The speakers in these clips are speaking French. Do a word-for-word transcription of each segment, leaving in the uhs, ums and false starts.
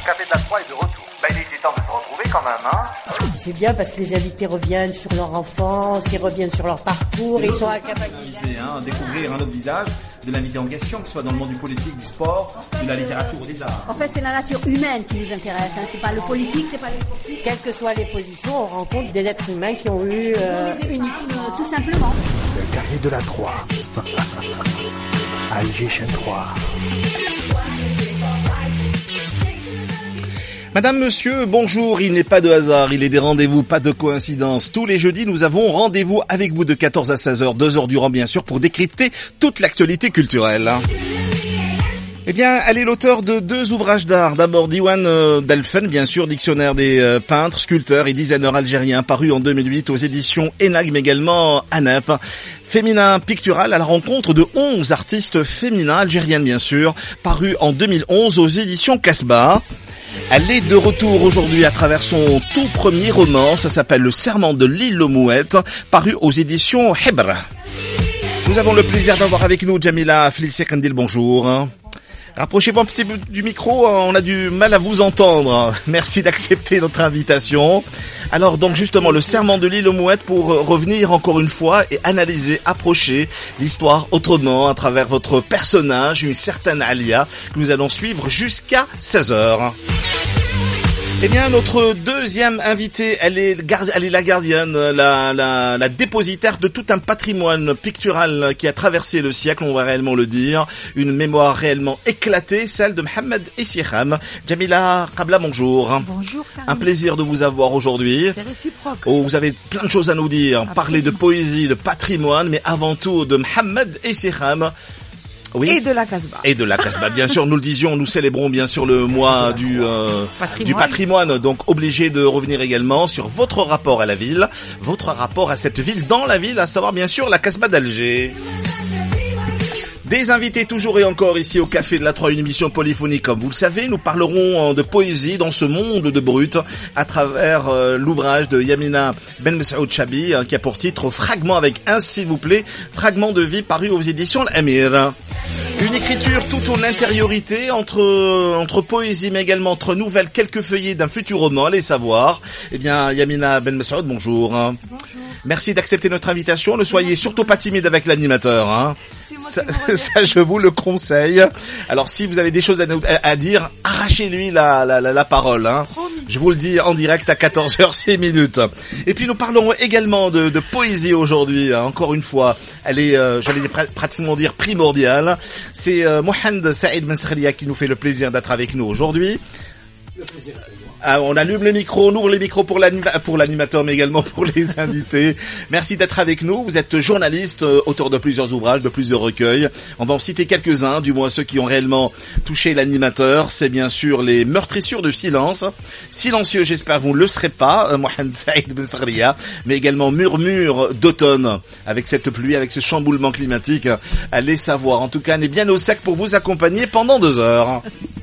Café de la Troie est de retour. Bah, il était temps de se retrouver quand même, hein. C'est bien parce que les invités reviennent sur leur enfance, ils reviennent sur leur parcours, ils sont capables d'inviter, hein, découvrir un autre visage de l'invité en question, que ce soit dans le monde du politique, du sport, de la littérature ou des arts. En fait, c'est la nature humaine qui nous intéresse, hein. C'est pas le politique, c'est pas le sportif. Quelles que soient les positions, on rencontre des êtres humains qui ont eu euh, une euh, tout simplement. Le Café de la Troie. Alger Chaîne trois. Madame, monsieur, bonjour, il n'est pas de hasard, il est des rendez-vous, pas de coïncidence. Tous les jeudis, nous avons rendez-vous avec vous de quatorze à seize heures, deux heures durant bien sûr, pour décrypter toute l'actualité culturelle. Eh bien, elle est l'auteur de deux ouvrages d'art. D'abord, Diwan euh, d'Alfen, bien sûr, dictionnaire des euh, peintres, sculpteurs et designers algériens, paru en deux mille huit aux éditions Enag, mais également Anep. Féminin pictural à la rencontre de onze artistes féminins, algériennes bien sûr, paru en deux mille onze aux éditions Casbah. Elle est de retour aujourd'hui à travers son tout premier roman, ça s'appelle Le Serment de l'île aux Mouettes, paru aux éditions Hebra. Nous avons le plaisir d'avoir avec nous Jamila Félicie Kandil, bonjour. Rapprochez-vous un petit peu du micro, on a du mal à vous entendre. Merci d'accepter notre invitation. Alors donc justement, le serment de l'île aux Mouettes pour revenir encore une fois et analyser, approcher l'histoire autrement à travers votre personnage, une certaine Alia, que nous allons suivre jusqu'à seize heures. Eh bien, notre deuxième invitée, elle est, gard- elle est la gardienne, la, la, la dépositaire de tout un patrimoine pictural qui a traversé le siècle, on va réellement le dire. Une mémoire réellement éclatée, celle de Mohamed Essikham. Jamila Qabla, bonjour. Bonjour, Karim. Un plaisir de vous avoir aujourd'hui. C'est réciproque. Oh, vous avez plein de choses à nous dire. Absolument. Parler de poésie, de patrimoine, mais avant tout de Mohamed Essikham. Oui. Et de la Casbah. Et de la Casbah, bien sûr, nous le disions, nous célébrons bien sûr le mois du euh, patrimoine. du patrimoine, donc obligé de revenir également sur votre rapport à la ville, votre rapport à cette ville dans la ville, à savoir bien sûr la Casbah d'Alger. Des invités toujours et encore ici au Café de la Troie, une émission polyphonique comme vous le savez. Nous parlerons de poésie dans ce monde de brut à travers euh, l'ouvrage de Yamina Ben Messoud Chabi hein, qui a pour titre Fragment avec un s'il vous plaît, Fragment de vie paru aux éditions L'Amir. Une écriture tout en intériorité entre entre poésie mais également entre nouvelles, quelques feuillets d'un futur roman, allez savoir. Eh bien Yamina Ben Messoud, bonjour. Bonjour. Merci d'accepter notre invitation. Ne soyez surtout pas timide avec l'animateur. Hein. Ça, ça, je vous le conseille. Alors, si vous avez des choses à, à dire, arrachez-lui la, la, la, la parole. Hein. Je vous le dis en direct à quatorze heures six minutes. Et puis, nous parlerons également de, de poésie aujourd'hui. Hein. Encore une fois, elle est, euh, j'allais pr- pratiquement dire primordiale. C'est euh, Mohamed Saïd Ben Sakhria qui nous fait le plaisir d'être avec nous aujourd'hui. Le plaisir. Ah, on allume les micros, on ouvre les micros pour, l'anima- pour l'animateur, mais également pour les invités. Merci d'être avec nous. Vous êtes journaliste, euh, auteur de plusieurs ouvrages, de plusieurs recueils. On va en citer quelques-uns, du moins ceux qui ont réellement touché l'animateur. C'est bien sûr les Meurtrissures de silence. Silencieux, j'espère vous ne le serez pas, euh, Mohamed Saïd Ben Sakhria, mais également Murmure d'automne, avec cette pluie, avec ce chamboulement climatique. Allez savoir. En tout cas, on est bien au sec pour vous accompagner pendant deux heures.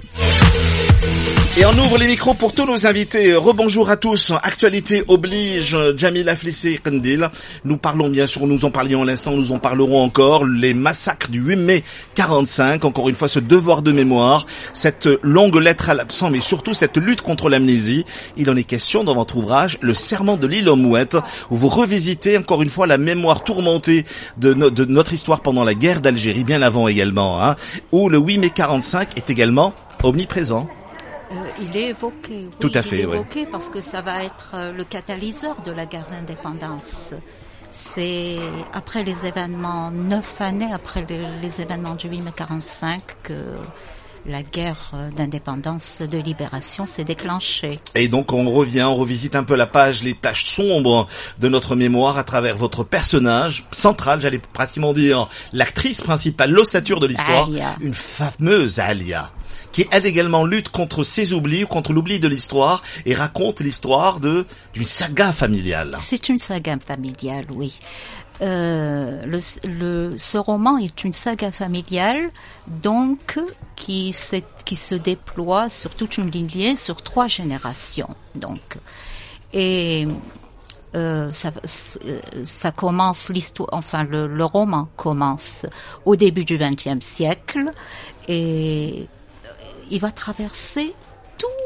Et on ouvre les micros pour tous nos invités. Rebonjour à tous. Actualité oblige, Jamila Félicie Kandil. Nous parlons bien sûr, nous en parlions à l'instant, nous en parlerons encore. Les massacres du huit mai quarante-cinq. Encore une fois, ce devoir de mémoire. Cette longue lettre à l'absent, mais surtout cette lutte contre l'amnésie. Il en est question dans votre ouvrage, Le Serment de l'île aux Mouettes, où vous revisitez encore une fois la mémoire tourmentée de, no- de notre histoire pendant la guerre d'Algérie, bien avant également, hein, où le huit mai quarante-cinq est également omniprésent. Euh, il est évoqué, oui, Tout à fait, il est oui. évoqué parce que ça va être euh, le catalyseur de la guerre d'indépendance. C'est après les événements, neuf années après les, les événements du huit mai quarante-cinq que la guerre d'indépendance, de libération s'est déclenchée. Et donc on revient, on revisite un peu la page, les pages sombres de notre mémoire à travers votre personnage central, j'allais pratiquement dire l'actrice principale, l'ossature de l'histoire, Alia. Une fameuse Alia, qui elle également lutte contre ses oublis, contre l'oubli de l'histoire et raconte l'histoire de d'une saga familiale. C'est une saga familiale, oui. Euh, le, le, ce roman est une saga familiale, donc qui, qui se déploie sur toute une lignée, sur trois générations. Donc, et euh, ça, ça commence l'histoire, enfin le, le roman commence au début du vingtième siècle et il va traverser tous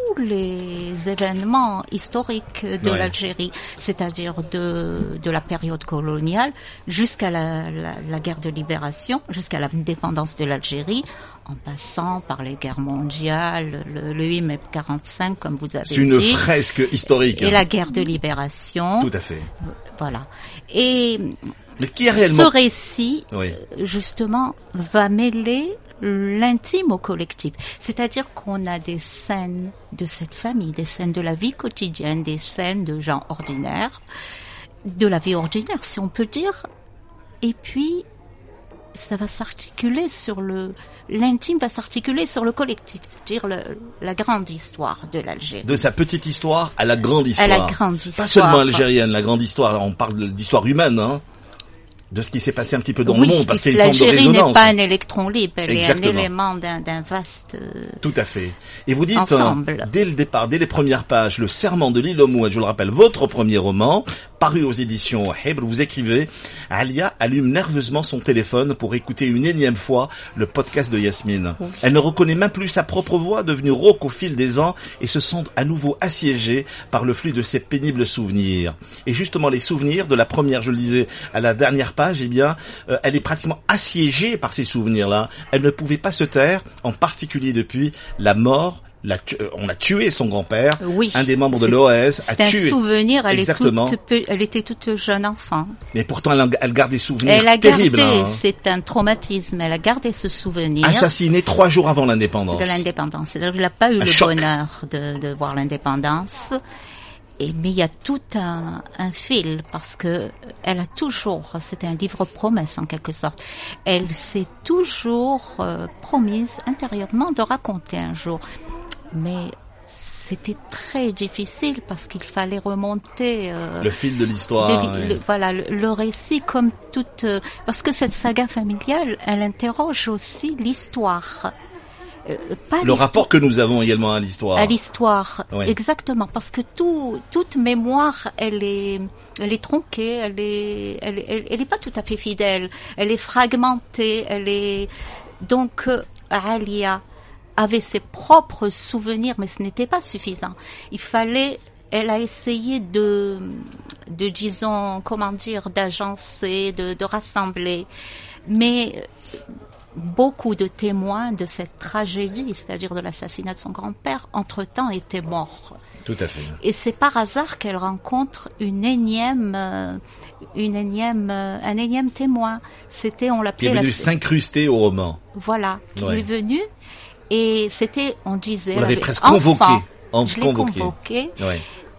tous les événements historiques de Ouais. l'Algérie, c'est-à-dire de de la période coloniale jusqu'à la, la, la guerre de libération, jusqu'à l'indépendance de l'Algérie, en passant par les guerres mondiales, le, le huit mai quarante-cinq, comme vous avez C'est une dit, fresque historique. et hein. la guerre de libération. Tout à fait. Voilà. Et Mais ce qui est réellement... ce récit, Oui. justement, va mêler l'intime au collectif. C'est-à-dire qu'on a des scènes de cette famille, des scènes de la vie quotidienne, des scènes de gens ordinaires, de la vie ordinaire, si on peut dire. Et puis, ça va s'articuler sur le... L'intime va s'articuler sur le collectif, c'est-à-dire le, la grande histoire de l'Algérie. De sa petite histoire à la grande histoire. À la grande histoire. Pas seulement algérienne, la grande histoire. On parle d'histoire humaine, hein. De ce qui s'est passé un petit peu dans oui, le monde, parce qu'il y a une forme de l'Algérie n'est résonance. pas un électron libre, elle Exactement. est un élément d'un, d'un vaste... euh, Tout à fait. Et vous dites, Ensemble. euh, dès le départ, dès les premières pages, Le Serment de l'île aux Mouettes, je le rappelle, votre premier roman, paru aux éditions Hebr, vous écrivez, Alia allume nerveusement son téléphone pour écouter une énième fois le podcast de Yasmine. Oui. Elle ne reconnaît même plus sa propre voix, devenue rauque au fil des ans, et se sent à nouveau assiégée par le flux de ses pénibles souvenirs. Et justement, les souvenirs de la première, je le disais, à la dernière page, eh bien, euh, elle est pratiquement assiégée par ces souvenirs-là. Elle ne pouvait pas se taire, en particulier depuis la mort. La tu- euh, on a tué son grand-père, Oui. un des membres de C'est- l'O S a C'est un tué. souvenir, elle, est Exactement. toute, pe- elle était toute jeune enfant. Mais pourtant, elle, en- elle garde des souvenirs Elle a terribles. gardé, hein. c'est un traumatisme, elle a gardé ce souvenir Assassinée trois jours avant l'indépendance. de l'indépendance. C'est-à-dire qu'elle n'a pas eu Un le choc. bonheur de, de voir l'indépendance. Et, mais il y a tout un, un fil parce que elle a toujours, c'était un livre promesse en quelque sorte, elle s'est toujours euh, promise intérieurement de raconter un jour. Mais c'était très difficile parce qu'il fallait remonter euh, Le fil de l'histoire. de li- ouais. le- voilà le, le récit comme toute euh, parce que cette saga familiale, elle interroge aussi l'histoire. Euh, pas Le l'histoire- rapport que nous avons également à l'histoire. à l'histoire, Oui. exactement, parce que tout, toute mémoire, elle est, elle est tronquée, elle est, elle, elle, elle est pas tout à fait fidèle, elle est fragmentée, elle est, donc euh, Alia avait ses propres souvenirs, mais ce n'était pas suffisant. Il fallait, elle a essayé de, de disons, comment dire, d'agencer, de, de rassembler, mais beaucoup de témoins de cette tragédie, c'est-à-dire de l'assassinat de son grand-père, entre-temps étaient morts. Tout à fait. Et c'est par hasard qu'elle rencontre une énième, euh, une énième, euh, un énième témoin. C'était, on Qui l'appelait est venu la... s'incruster au roman. Voilà, qui Ouais. est venu. Et c'était, on disait... Vous elle l'avez avait presque enfant. convoqué. En- Je l'ai convoqué. convoqué. Ouais.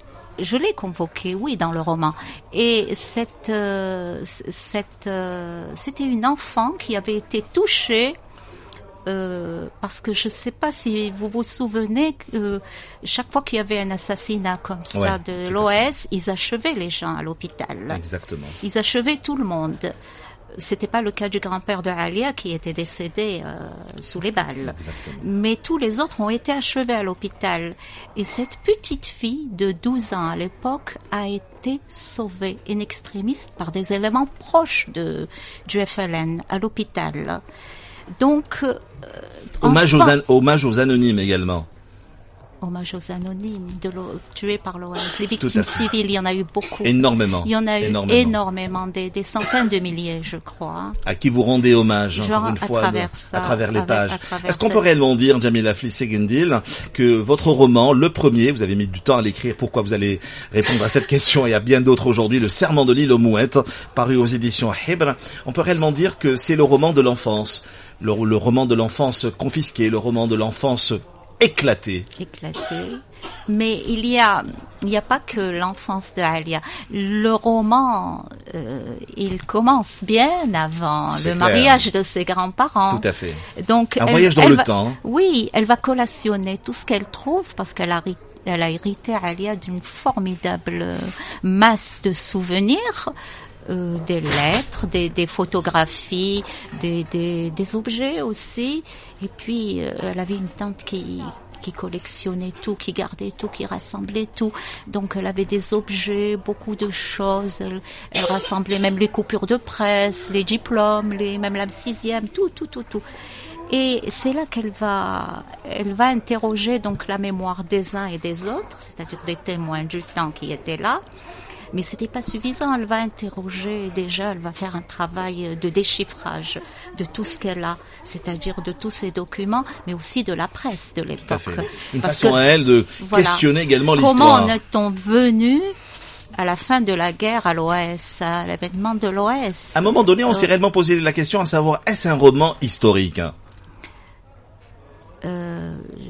Je l'ai convoqué, oui, dans le roman. Et cette, euh, c- cette, euh, c'était une enfant qui avait été touchée euh, parce que je ne sais pas si vous vous souvenez que euh, chaque fois qu'il y avait un assassinat comme ça Ouais, de tout à l'O S, ils achevaient les gens à l'hôpital. Exactement. Ils achevaient tout le monde. C'était pas le cas du grand-père de Alia qui était décédé euh, sous les balles. Exactement. Mais tous les autres ont été achevés à l'hôpital. Et cette petite fille de douze ans à l'époque a été sauvée in extremis par des éléments proches de, du F L N à l'hôpital. Donc, euh, Hommage aux, enfant- an- hommage aux anonymes également. hommage aux anonymes de l'O- tués par l'O S. Les Tout à victimes fait. civiles, il y en a eu beaucoup. Énormément. Il y en a eu énormément. énormément, des, des centaines de milliers, je crois. À qui vous rendez hommage, Genre, encore une à fois, travers de- ça, à travers les avec- pages. à travers Est-ce qu'on cette- peut réellement dire, Jamila Flissegendil, que votre roman, le premier, vous avez mis du temps à l'écrire, pourquoi vous allez répondre à cette question et à bien d'autres aujourd'hui, Le Serment de l'île aux Mouettes, paru aux éditions Hebr, on peut réellement dire que c'est le roman de l'enfance, le, le roman de l'enfance confisqué, le roman de l'enfance éclaté. éclaté. Mais il y a, il n'y a pas que l'enfance de Alia. Le roman, euh, il commence bien avant C'est le clair. mariage de ses grands-parents. Tout à fait. Donc, Un elle- voyage dans elle le va- temps. Oui, elle va collationner tout ce qu'elle trouve parce qu'elle a, ri- elle a hérité Alia d'une formidable masse de souvenirs. Euh, des lettres, des, des photographies, des, des, des objets aussi. Et puis, euh, elle avait une tante qui, qui collectionnait tout, qui gardait tout, qui rassemblait tout. Donc, elle avait des objets, beaucoup de choses. Elle, elle rassemblait même les coupures de presse, les diplômes, les, même la sixième, tout, tout, tout, tout. Et c'est là qu'elle va, elle va interroger donc la mémoire des uns et des autres, c'est-à-dire des témoins du temps qui étaient là. Mais c'était pas suffisant. Elle va interroger déjà, elle va faire un travail de déchiffrage de tout ce qu'elle a, c'est-à-dire de tous ces documents, mais aussi de la presse de l'époque. Tout à fait. Une Parce façon que, à elle de voilà, questionner également comment l'histoire. Comment en est-on venu à la fin de la guerre à l'O S, à l'avènement de l'O S? À un moment donné, on s'est réellement posé la question à savoir, est-ce un roman historique? Euh,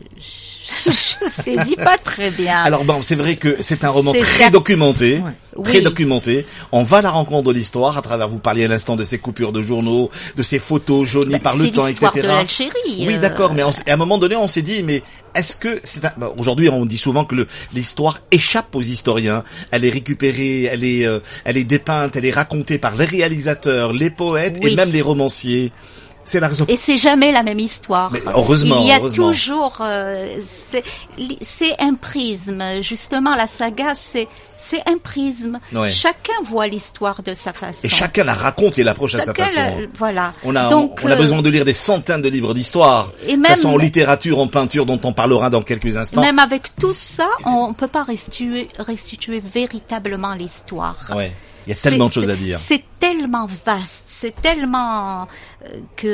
je, je saisis pas très bien. Alors bon, c'est vrai que c'est un roman C'est très certes... documenté, ouais. très oui. documenté. On va à la rencontre de l'histoire à travers, vous parliez à l'instant de ces coupures de journaux, de ces photos jaunies bah, par le temps, et cetera. C'est l'histoire de l'Algérie. Oui, euh... d'accord, mais on, à un moment donné, on s'est dit, mais est-ce que c'est un... bah, aujourd'hui, on dit souvent que le, l'histoire échappe aux historiens. Elle est récupérée, elle est, euh, elle est dépeinte, elle est racontée par les réalisateurs, les poètes oui. et même les romanciers. C'est la raison. Et c'est jamais la même histoire. Mais heureusement, il y a heureusement. toujours, euh, c'est, c'est un prisme. Justement, la saga, c'est, c'est un prisme. Ouais. Chacun voit l'histoire de sa façon. Et chacun la raconte et l'approche à sa Chacun façon. la, voilà. On a, Donc, on a euh, besoin de lire des centaines de livres d'histoire. Et que même, ce soit en littérature, en peinture, dont on parlera dans quelques instants. Même avec tout ça, on peut pas restituer, restituer véritablement l'histoire. Ouais. Il y a tellement de choses à dire. C'est tellement vaste, c'est tellement euh,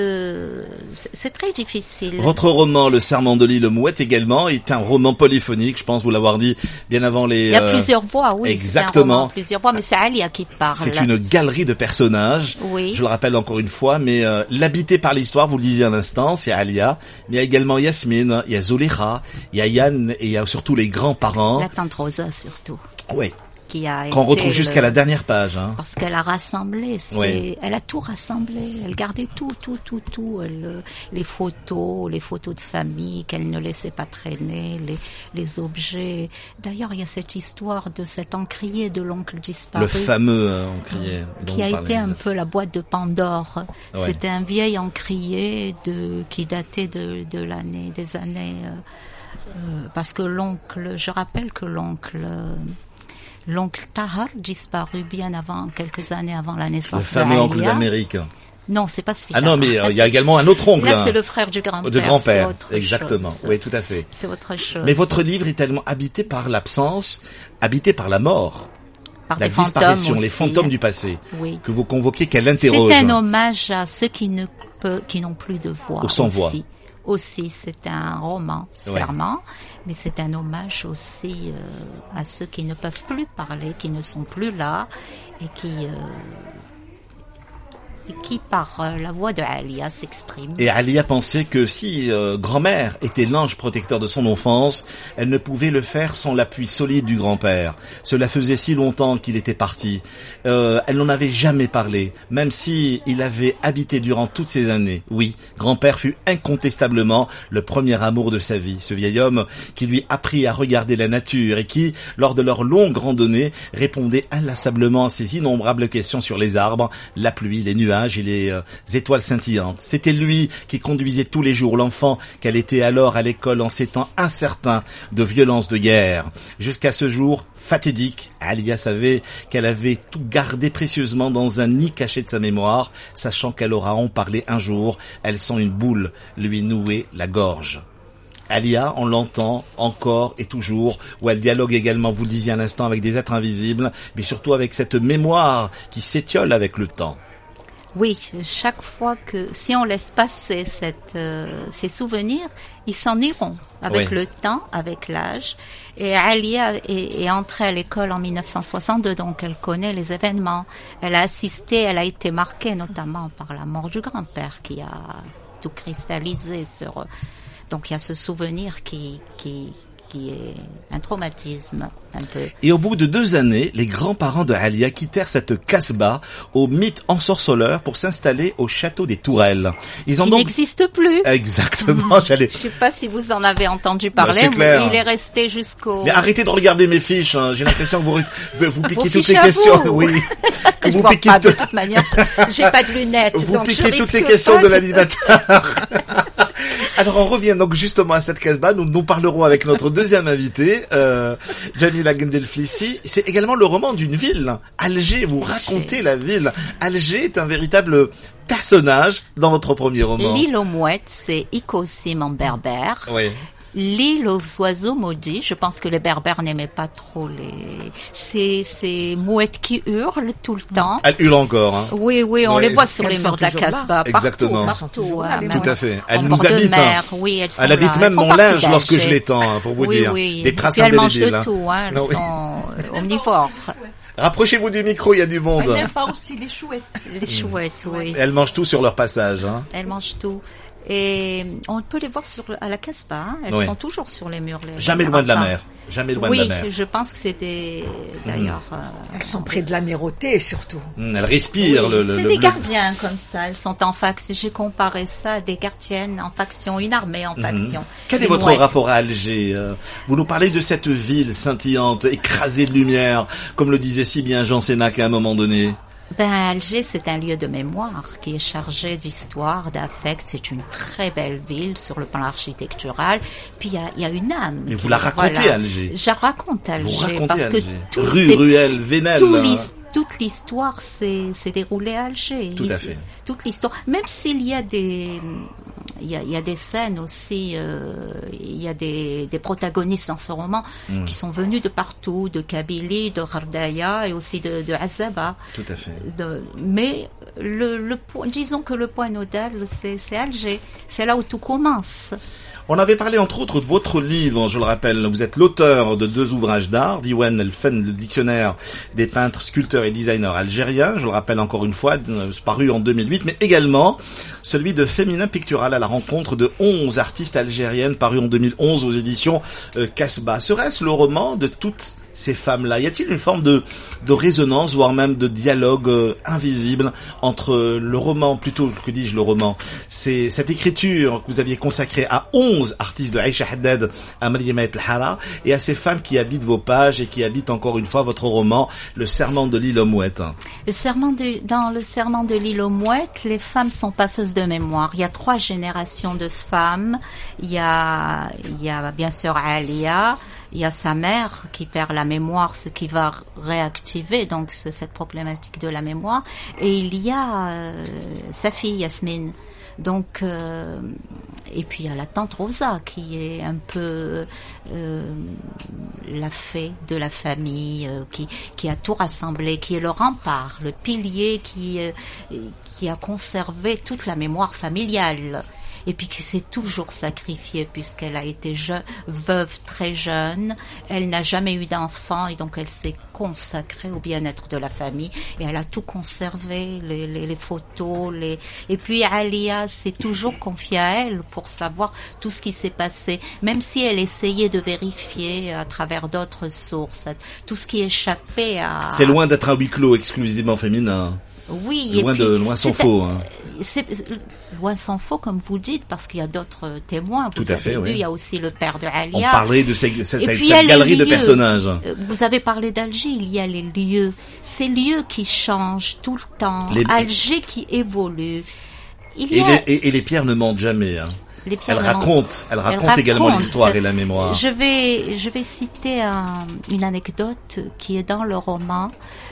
que c'est très difficile. Votre roman, Le Serment de l'île Mouette également, est un roman polyphonique, je pense vous l'avoir dit bien avant les... Il y a euh... plusieurs voix, oui. Exactement. C'est un roman, plusieurs voix, mais c'est Alia qui parle. C'est une galerie de personnages. Oui. Je le rappelle encore une fois, mais euh, l'habité par l'histoire, vous le disiez à l'instant, c'est Alia. Mais il y a également Yasmine, il y a Zolera, il y a Yann et il y a surtout les grands-parents. La tante Rosa surtout. Oui. Qui a Qu'on retrouve le... jusqu'à la dernière page. Hein. Parce qu'elle a rassemblé, c'est... Oui. Elle a tout rassemblé, elle gardait tout, tout, tout, tout. Elle, les photos, les photos de famille qu'elle ne laissait pas traîner, les, les objets. D'ailleurs, il y a cette histoire de cet encrier de l'oncle disparu. Le fameux euh, encrier. Qui a été un peu la boîte de Pandore. Ouais. C'était un vieil encrier de, qui datait de, de l'année, des années... Euh, euh, parce que l'oncle, je rappelle que l'oncle... Euh, L'oncle Tahar disparu bien avant, quelques années avant la naissance de Le fameux oncle Alia. d'Amérique. Non, c'est pas celui-là. Ah non, mais il euh, y a également un autre oncle. Là, c'est le frère du grand-père. De grand-père, c'est exactement. Chose. Oui, tout à fait. C'est autre chose. Mais votre livre est tellement habité par l'absence, habité par la mort, par la des disparition, fantômes les aussi, fantômes hein. du passé, oui. que vous convoquez, qu'elle interroge. C'est un hommage à ceux qui ne peut, qui n'ont plus de voix. Au sans-voix. Aussi. Aussi, c'est un roman, Ouais. Serment, mais c'est un hommage aussi euh, à ceux qui ne peuvent plus parler, qui ne sont plus là, et qui, euh, et qui par euh, la voix de Alia s'expriment. Et Alia pensait que si euh, grand-mère était l'ange protecteur de son enfance, elle ne pouvait le faire sans l'appui solide du grand-père. Cela faisait si longtemps qu'il était parti. Euh, elle n'en avait jamais parlé, même si il avait habité durant toutes ces années. Oui, grand-père fut incontestablement le premier amour de sa vie. Ce vieil homme qui lui apprit à regarder la nature et qui, lors de leur longue randonnée, répondait inlassablement à ses innombrables questions sur les arbres, la pluie, les nuages, et les euh, étoiles scintillantes. C'était lui qui conduisait tous les jours l'enfant qu'elle était alors à l'école en ces temps incertains de violence de guerre. Jusqu'à ce jour fatidique, Alia savait qu'elle avait tout gardé précieusement dans un nid caché de sa mémoire, sachant qu'elle aura en parlé un jour. Elle sent une boule lui nouer la gorge. Alia, on l'entend encore et toujours, où elle dialogue également, vous le disiez à l'instant, avec des êtres invisibles, mais surtout avec cette mémoire qui s'étiole avec le temps. Oui, chaque fois que, si on laisse passer cette, euh, ces souvenirs, ils s'en iront avec oui. le temps, avec l'âge. Et Alia est, est entrée à l'école en mille neuf cent soixante-deux, donc elle connaît les événements. Elle a assisté, elle a été marquée notamment par la mort du grand-père qui a tout cristallisé sur... Donc il y a ce souvenir qui, qui, qui est un traumatisme un peu. Et au bout de deux années, les grands-parents de Alia quittèrent cette Casbah au mythe ensorceleur pour s'installer au château des Tourelles. Ils ont qui donc... n'existe plus. Exactement, j'allais... Je sais pas si vous en avez entendu parler. Ben, c'est clair. Il est resté jusqu'au... Mais arrêtez de regarder mes fiches, hein. J'ai l'impression que vous, vous piquez Vos toutes fiches les à questions. vous. Oui. Que je vous vois piquez pas, tout... de toute manière, j'ai pas de lunettes. Vous donc piquez je toutes les risque questions pas de que- l'animateur. Alors on revient donc justement à cette Casbah. Nous nous parlerons avec notre deuxième invité, euh, Jamila Gendelflissi. C'est également le roman d'une ville, Alger. Vous racontez la ville. Alger est un véritable personnage dans votre premier roman. L'île aux mouettes, c'est Ikosim en berbère. Oui. L'île aux oiseaux maudits, je pense que les berbères n'aimaient pas trop les ces ces mouettes qui hurlent tout le temps. Elles hurlent encore. Hein. Oui, oui, on Ouais. les voit sur Elles les sont murs de la toujours là. Casbah, Exactement. partout, partout. hein, Tout à fait. Elles en nous bord de habitent. mer, hein. oui, elles sont Elle habite là. même Elles font mon partie linge lorsque je d'Alger. l'étends, hein, pour vous oui, dire. Oui. Des traces Puis elles mangent indélébiles. de hein. tout, hein, elles Non, oui. sont euh, omnivores. Rapprochez-vous du micro, il y a du monde. Elle n'aime pas aussi les chouettes. Les chouettes, oui. Elles mangent tout sur leur passage. Hein. Elles mangent tout. Et on peut les voir sur à la Casbah. Hein. Elles Oui. sont toujours sur les murs. Les, Jamais les loin de la ramparts. mer. Jamais loin oui, de la mer. je pense que c'était d'ailleurs. Euh, Elles sont près de l'amirauté, surtout. Mmh, elles respirent oui, le, le, c'est le des bleu. gardiens comme ça. Elles sont en faction. J'ai comparé ça à des gardiennes en faction, une armée en faction. Mmh. Quel Les est votre mouettes. rapport à Alger euh, Vous nous parlez de cette ville scintillante, écrasée de lumière, comme le disait si bien Jean Sénac à un moment donné. Ben, Alger, c'est un lieu de mémoire qui est chargé d'histoire, d'affect. C'est une très belle ville sur le plan architectural. Puis il y a, il y a une âme. Et qui- vous la racontez, voilà. Alger. Je raconte Alger Vous racontez parce Alger. que tout Rue, c'est- ruelle, Vénel. tout hein. l'his- toute l'histoire s'est s'est déroulée à Alger. Tout à Il- fait. Toute l'histoire, même s'il y a des il y a, il y a des scènes aussi, euh, il y a des, des protagonistes dans ce roman Mm. qui sont venus de partout, de Kabylie, de Ghardaya et aussi de, de Azaba. Tout à fait. De- mais le, le point, disons que le point nodal, c'est c'est Alger. C'est là où tout commence. On avait parlé entre autres de votre livre, je le rappelle, vous êtes l'auteur de deux ouvrages d'art, Diwan El Fen, le dictionnaire des peintres, sculpteurs et designers algériens, je le rappelle encore une fois, euh, paru en deux mille huit, mais également celui de Féminin Pictural à la rencontre de onze artistes algériennes, paru en deux mille onze aux éditions euh, Casbah. Serait-ce le roman de toutes ces femmes-là? Y a-t-il une forme de, de résonance, voire même de dialogue euh, invisible entre le roman, plutôt, que dis-je le roman, c'est cette écriture que vous aviez consacrée à onze artistes de Aïcha Haddad à Mariama El Hara et à ces femmes qui habitent vos pages et qui habitent encore une fois votre roman, Le Serment de l'île aux mouettes? Le serment de, dans le serment de l'île aux mouettes, les femmes sont passeuses de mémoire. Il y a trois générations de femmes. Il y a, il y a bien sûr Alia. Il y a sa mère qui perd la mémoire, ce qui va réactiver donc c'est cette problématique de la mémoire. Et il y a euh, sa fille Yasmine. Donc euh, et puis il y a la tante Rosa qui est un peu euh, la fée de la famille, euh, qui qui a tout rassemblé, qui est le rempart, le pilier qui euh, qui a conservé toute la mémoire familiale. Et puis qui s'est toujours sacrifiée puisqu'elle a été je- veuve très jeune, elle n'a jamais eu d'enfant et donc elle s'est consacrée au bien-être de la famille et elle a tout conservé, les, les, les photos, les et puis Alia s'est toujours confiée à elle pour savoir tout ce qui s'est passé, même si elle essayait de vérifier à travers d'autres sources, tout ce qui échappait à... C'est loin d'être un huis clos exclusivement féminin. Oui, et Loin puis, de, loin s'en c'est- faut. Hein. C'est loin s'en faut, comme vous dites, parce qu'il y a d'autres témoins. Vous Tout à avez fait, vu, oui. il y a aussi le père de On Alia. parlait de ces- cette, Et cette puis, il y a les galerie de lieux. personnages. Euh, Vous avez parlé d'Alger, il y a les lieux. Ces lieux qui changent tout le temps. Les- Alger qui évolue. Il y Et a... les, et, et les pierres ne mentent jamais. Hein. les pierres Elle de Mont- raconte, elle Elle raconte également raconte. l'histoire et la mémoire. Je vais, je vais citer un- une anecdote qui est dans le roman.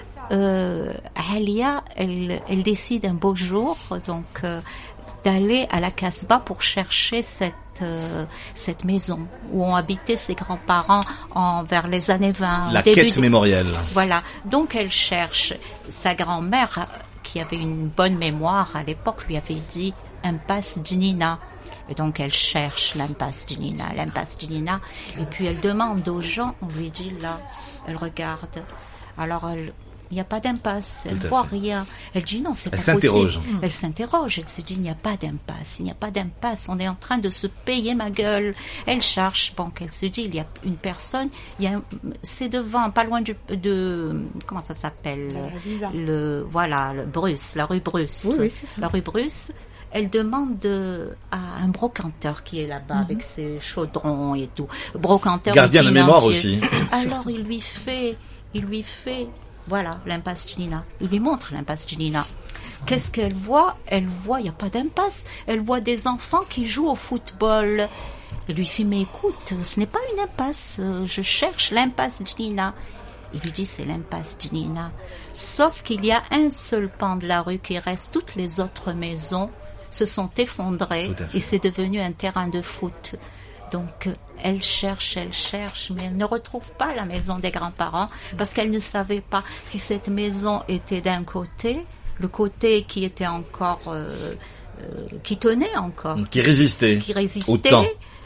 Euh, Alia, elle, elle décide un beau jour donc euh, d'aller à la Casbah pour chercher cette euh, cette maison où ont habité ses grands-parents en vers les années vingt. au La début quête des- mémorielle. Voilà. Donc elle cherche. Sa grand-mère, qui avait une bonne mémoire à l'époque, lui avait dit impasse Djinina. Et donc elle cherche l'impasse Djinina, l'impasse Djinina. Et puis elle demande aux gens, on lui dit là, elle regarde. Alors elle, il n'y a pas d'impasse, elle Tout à voit fait. rien. Elle dit non, c'est pas Elle possible. s'interroge. Elle s'interroge, elle se dit il n'y a pas d'impasse, il n'y a pas d'impasse, on est en train de se payer ma gueule. Elle cherche, bon, elle se dit il y a une personne, il y a, un- c'est devant, pas loin du, de, comment ça s'appelle, Aziza. le, voilà, le Bruce, la rue Bruce. Oui, oui, c'est ça. La rue Bruce. Elle demande de, à un brocanteur qui est là-bas avec ses chaudrons et tout. Brocanteur. Gardien de mémoire financier. aussi. Alors il lui fait, il lui fait, voilà, l'impasse Djinina. Il lui montre l'impasse Djinina. Qu'est-ce qu'elle voit? Elle voit, il n'y a pas d'impasse. Elle voit des enfants qui jouent au football. Elle lui fait, mais écoute, ce n'est pas une impasse. Je cherche l'impasse Djnina. Il lui dit, c'est l'impasse Djnina. Sauf qu'il y a un seul pan de la rue qui reste. Toutes les autres maisons se sont effondrées et c'est devenu un terrain de foot. Donc, elle cherche, elle cherche, mais elle ne retrouve pas la maison des grands-parents parce qu'elle ne savait pas si cette maison était d'un côté, le côté qui était encore, euh, euh, qui tenait encore, qui résistait, qui résistait au temps.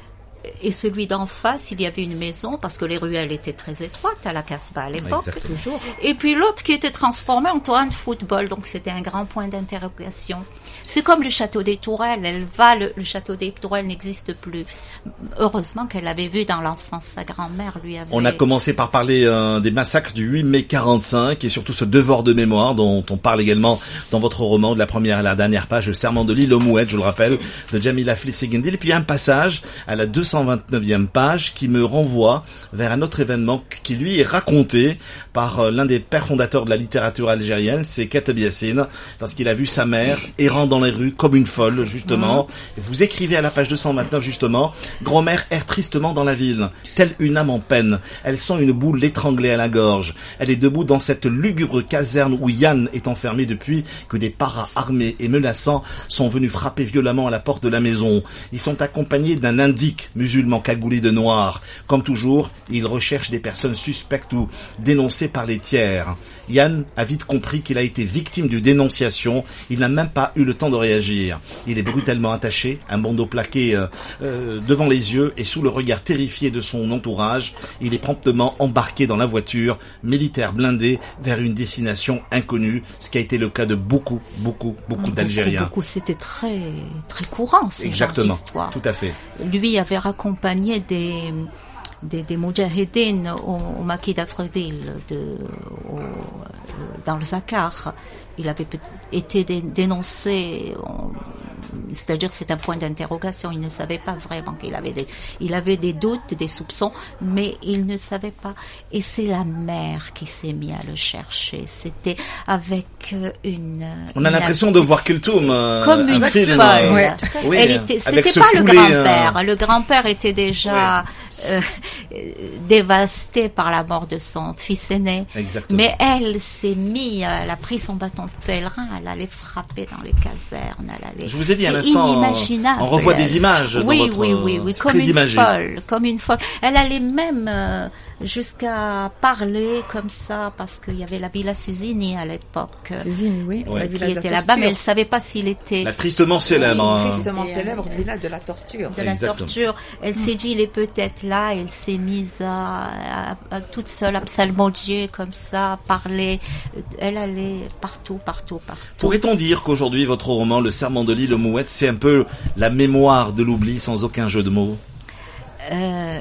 Et celui d'en face, il y avait une maison, parce que les ruelles étaient très étroites à la Casbah à l'époque. Exactement. Toujours. Et puis l'autre qui était transformé en terrain de football, donc c'était un grand point d'interrogation. C'est comme le château des Tourelles, elle va, le, le château des Tourelles n'existe plus. Heureusement qu'elle l'avait vu dans l'enfance, sa grand-mère lui avait... On a commencé par parler euh, des massacres du huit mai quarante-cinq et surtout ce devoir de mémoire dont on parle également dans votre roman de la première à la dernière page, le serment de l'île aux Mouettes, je le rappelle, de Jamila Flissi-Gendil. Et puis il y a un passage à la deux cent vingt-neuvième page qui me renvoie vers un autre événement qui lui est raconté par euh, l'un des pères fondateurs de la littérature algérienne, c'est Kateb Yassine, lorsqu'il a vu sa mère errant dans les rues comme une folle, justement. Mmh. Vous écrivez à la page deux cent vingt-neuf, justement, grand-mère erre tristement dans la ville, telle une âme en peine. Elle sent une boule l'étrangler à la gorge. Elle est debout dans cette lugubre caserne où Yann est enfermé depuis que des paras armés et menaçants sont venus frapper violemment à la porte de la maison. Ils sont accompagnés d'un indique musulman cagoulé de noir. Comme toujours, ils recherchent des personnes suspectes ou dénoncées par les tiers. Yann a vite compris qu'il a été victime d'une dénonciation. Il n'a même pas eu le temps de réagir. Il est brutalement attaché, un bandeau plaqué euh, euh, devant les yeux et sous le regard terrifié de son entourage, il est promptement embarqué dans la voiture militaire blindée vers une destination inconnue, ce qui a été le cas de beaucoup, beaucoup, beaucoup d'Algériens. Beaucoup, beaucoup, c'était très, très courant, ces Exactement, histoires. Tout à fait. Lui avait raccompagné des... des, des Moudjahidines au, au maquis d'Afreville, de, au, dans le Zakar. Il avait été dé, dénoncé, on, c'est-à-dire c'est un point d'interrogation, il ne savait pas vraiment qu'il avait des, il avait des doutes, des soupçons, mais il ne savait pas. Et c'est la mère qui s'est mise à le chercher. C'était avec une... On a une l'impression de voir Kulthum, euh, comme une un film. folle. Ouais. Oui, Elle était, avec c'était ce pas poulet, le grand-père. euh... Le grand-père était déjà... Ouais. Euh, dévastée par la mort de son fils aîné. Exactement. Mais elle s'est mise, elle a pris son bâton de pèlerin, elle allait frapper dans les casernes, elle allait... Je vous ai dit à l'instant, on revoit elle. des images oui, dans votre... Oui, oui, oui, comme une imagé. folle, comme une folle. Elle allait même euh, jusqu'à parler comme ça, parce qu'il y avait la Villa Susini à l'époque. Susini, oui. Ouais. Qui était là-bas, mais elle savait pas s'il était... La tristement célèbre. Oui, tristement célèbre Villa de la torture. De la Exactement. torture. Elle mmh. s'est dit, il est peut-être là, elle s'est mise à, à, à toute seule à psalmodier comme ça, à parler. Elle allait partout, partout, partout. Pourrait-on dire qu'aujourd'hui, votre roman, Le serment de l'île aux Mouettes, c'est un peu la mémoire de l'oubli sans aucun jeu de mots? euh,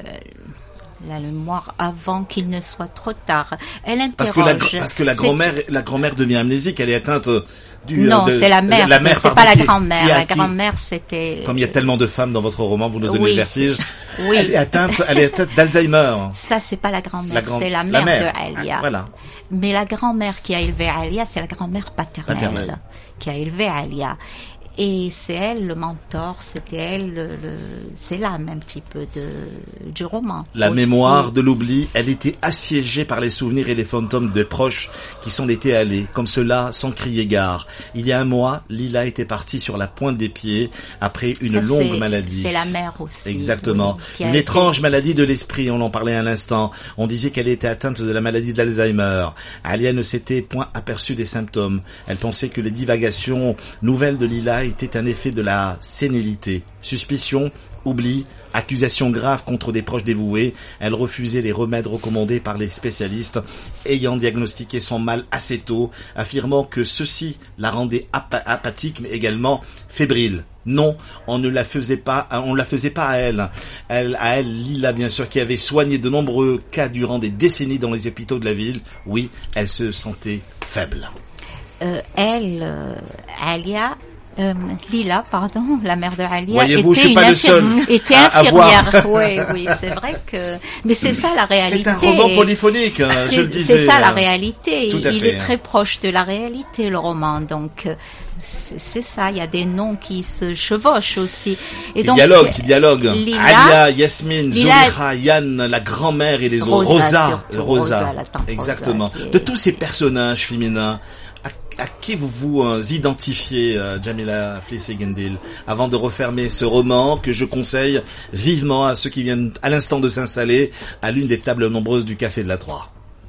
La mémoire avant qu'il ne soit trop tard. Elle interroge. Parce que la, parce que la grand-mère, la grand-mère devient amnésique, elle est atteinte du... Non, de, c'est la mère, la mère c'est pardon, pas la qui, grand-mère. Qui a, la grand-mère, c'était... Comme il y a tellement de femmes dans votre roman, vous nous donnez oui. le vertige. Oui. Elle est atteinte, elle est atteinte d'Alzheimer. Ça, c'est pas la grand-mère, la grand... c'est la mère, la mère. de Alia. Voilà. Mais la grand-mère qui a élevé Alia, c'est la grand-mère paternelle, paternelle qui a élevé Alia. Et c'est elle le mentor, c'était elle, le, le, c'est l'âme un petit peu de, du roman. La aussi. mémoire de l'oubli, elle était assiégée par les souvenirs et les fantômes de proches qui s'en étaient allés, comme cela, sans crier gare. Il y a un mois, Lila était partie sur la pointe des pieds après une Ça, longue c'est, maladie. C'est la mère aussi. Exactement. Oui, une été... étrange maladie de l'esprit, on en parlait un instant. On disait qu'elle était atteinte de la maladie d'Alzheimer. Alia ne s'était point aperçue des symptômes. Elle pensait que les divagations nouvelles de Lila était un effet de la sénilité. Suspicion, oubli, accusation grave contre des proches dévoués. Elle refusait les remèdes recommandés par les spécialistes, ayant diagnostiqué son mal assez tôt, affirmant que ceci la rendait ap- apathique, mais également fébrile. Non, on ne la faisait pas, on la faisait pas à elle. Elle, à elle, Lila, bien sûr, qui avait soigné de nombreux cas durant des décennies dans les hôpitaux de la ville. Oui, elle se sentait faible. Euh, elle, euh, Alia, Euh, Lila, pardon, la mère de Alia, Voyez-vous, était, je suis une pas le infir- seul était à infirmière. avoir. Oui, oui, c'est vrai que. Mais c'est ça la réalité. C'est un roman polyphonique, hein, je le disais. C'est ça la réalité. Tout à Il fait, est hein. très proche de la réalité, le roman. Donc c'est, c'est ça. Il y a des noms qui se chevauchent aussi. Et Qui donc dialogue, qui dialogue. Lila, Alia, Yasmine, Lila, Zulekha, Yann, la grand-mère et les autres. Rosa, Rosa, surtout, Rosa, Rosa, la tante exactement. Rosa, qui est- De tous ces personnages féminins, à, à qui vous vous euh, identifiez, euh, Jamila Flissi-Gendil, avant de refermer ce roman que je conseille vivement à ceux qui viennent à l'instant de s'installer à l'une des tables nombreuses du Café de la Troie?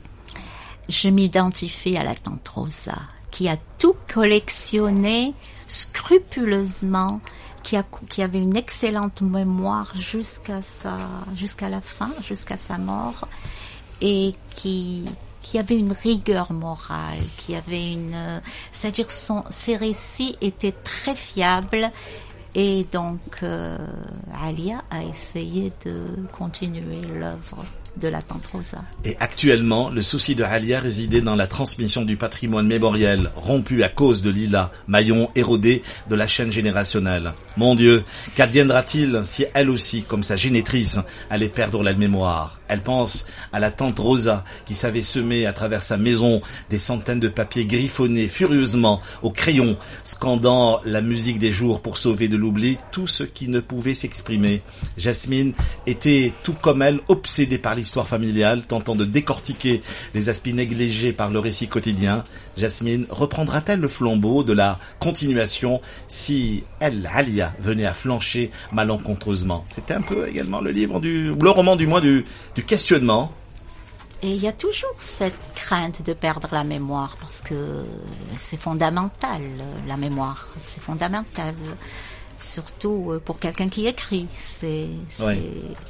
Je m'identifie à la tante Rosa, qui a tout collectionné scrupuleusement, qui a, qui avait une excellente mémoire jusqu'à sa, jusqu'à la fin, jusqu'à sa mort, et qui, qui avait une rigueur morale, qui avait une, euh, c'est-à-dire son, ses récits étaient très fiables, et donc euh, Alia a essayé de continuer l'œuvre de la tante Rosa. Et actuellement, le souci de Alia résidait dans la transmission du patrimoine mémoriel rompu à cause de Lila, maillon érodé de la chaîne générationnelle. Mon Dieu, qu'adviendra-t-il si elle aussi, comme sa génitrice, allait perdre la mémoire? Elle pense à la tante Rosa qui savait semer à travers sa maison des centaines de papiers griffonnés furieusement au crayon, scandant la musique des jours pour sauver de l'oubli tout ce qui ne pouvait s'exprimer. Jasmine était, tout comme elle, obsédée par l'histoire familiale, tentant de décortiquer les aspects négligés par le récit quotidien. Jasmine reprendra-t-elle le flambeau de la continuation si elle, Alia, venait à flancher malencontreusement? C'était un peu également le livre du, le roman du mois du, du questionnement. Et il y a toujours cette crainte de perdre la mémoire, parce que c'est fondamental, la mémoire, c'est fondamental, surtout pour quelqu'un qui écrit. C'est, c'est... Ouais.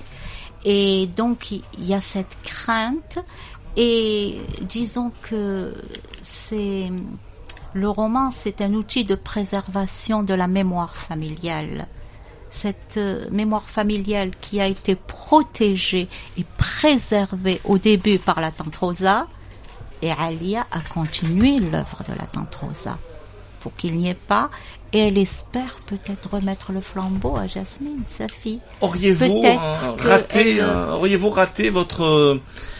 Et donc il y a cette crainte, et disons que c'est le roman, c'est un outil de préservation de la mémoire familiale. Cette euh, mémoire familiale qui a été protégée et préservée au début par la tante Rosa, et Alia a continué l'œuvre de la tante Rosa pour qu'il n'y ait pas, et elle espère peut-être remettre le flambeau à Jasmine, sa fille. Auriez-vous euh, raté, elle... euh, auriez-vous raté votre euh,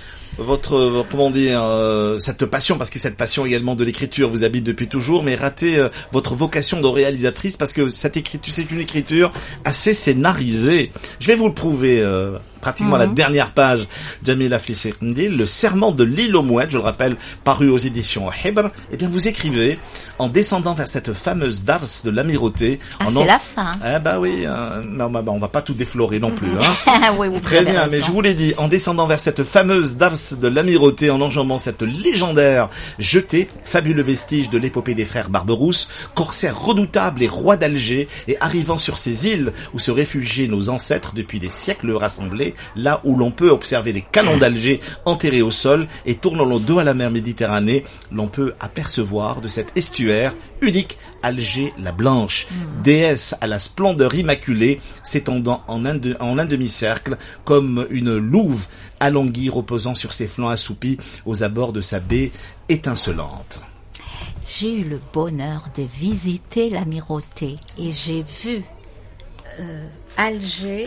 votre comment dire euh, cette passion, parce que cette passion également de l'écriture vous habite depuis toujours, mais rater euh, votre vocation de réalisatrice, parce que cette écriture, c'est une écriture assez scénarisée. Je vais vous le prouver euh, pratiquement mm-hmm. à la dernière page. Jamila Flissi-Gendil, Le serment de l'île aux mouettes, je le rappelle, paru aux éditions Hibr. Eh bien, vous écrivez en descendant vers cette fameuse dars de l'amirauté. Ah, en c'est en... la fin. Eh ben oui, euh, non, bah, bah, on va pas tout déflorer non plus. Hein. oui, oui, très bien, raison. Mais je vous l'ai dit, en descendant vers cette fameuse dars de l'amirauté, en enjambant cette légendaire jetée, fabuleux vestige de l'épopée des frères Barberousse, corsaires redoutables et rois d'Alger, et arrivant sur ces îles où se réfugiaient nos ancêtres depuis des siècles rassemblés, là où l'on peut observer les canons d'Alger enterrés au sol, et tournant le dos à la mer Méditerranée, l'on peut apercevoir de cet estuaire unique Alger la Blanche, mmh. déesse à la splendeur immaculée, s'étendant en un, de, en un demi-cercle comme une louve alanguie reposant sur ses flancs assoupis aux abords de sa baie étincelante. J'ai eu le bonheur de visiter l'amirauté et j'ai vu euh, Alger,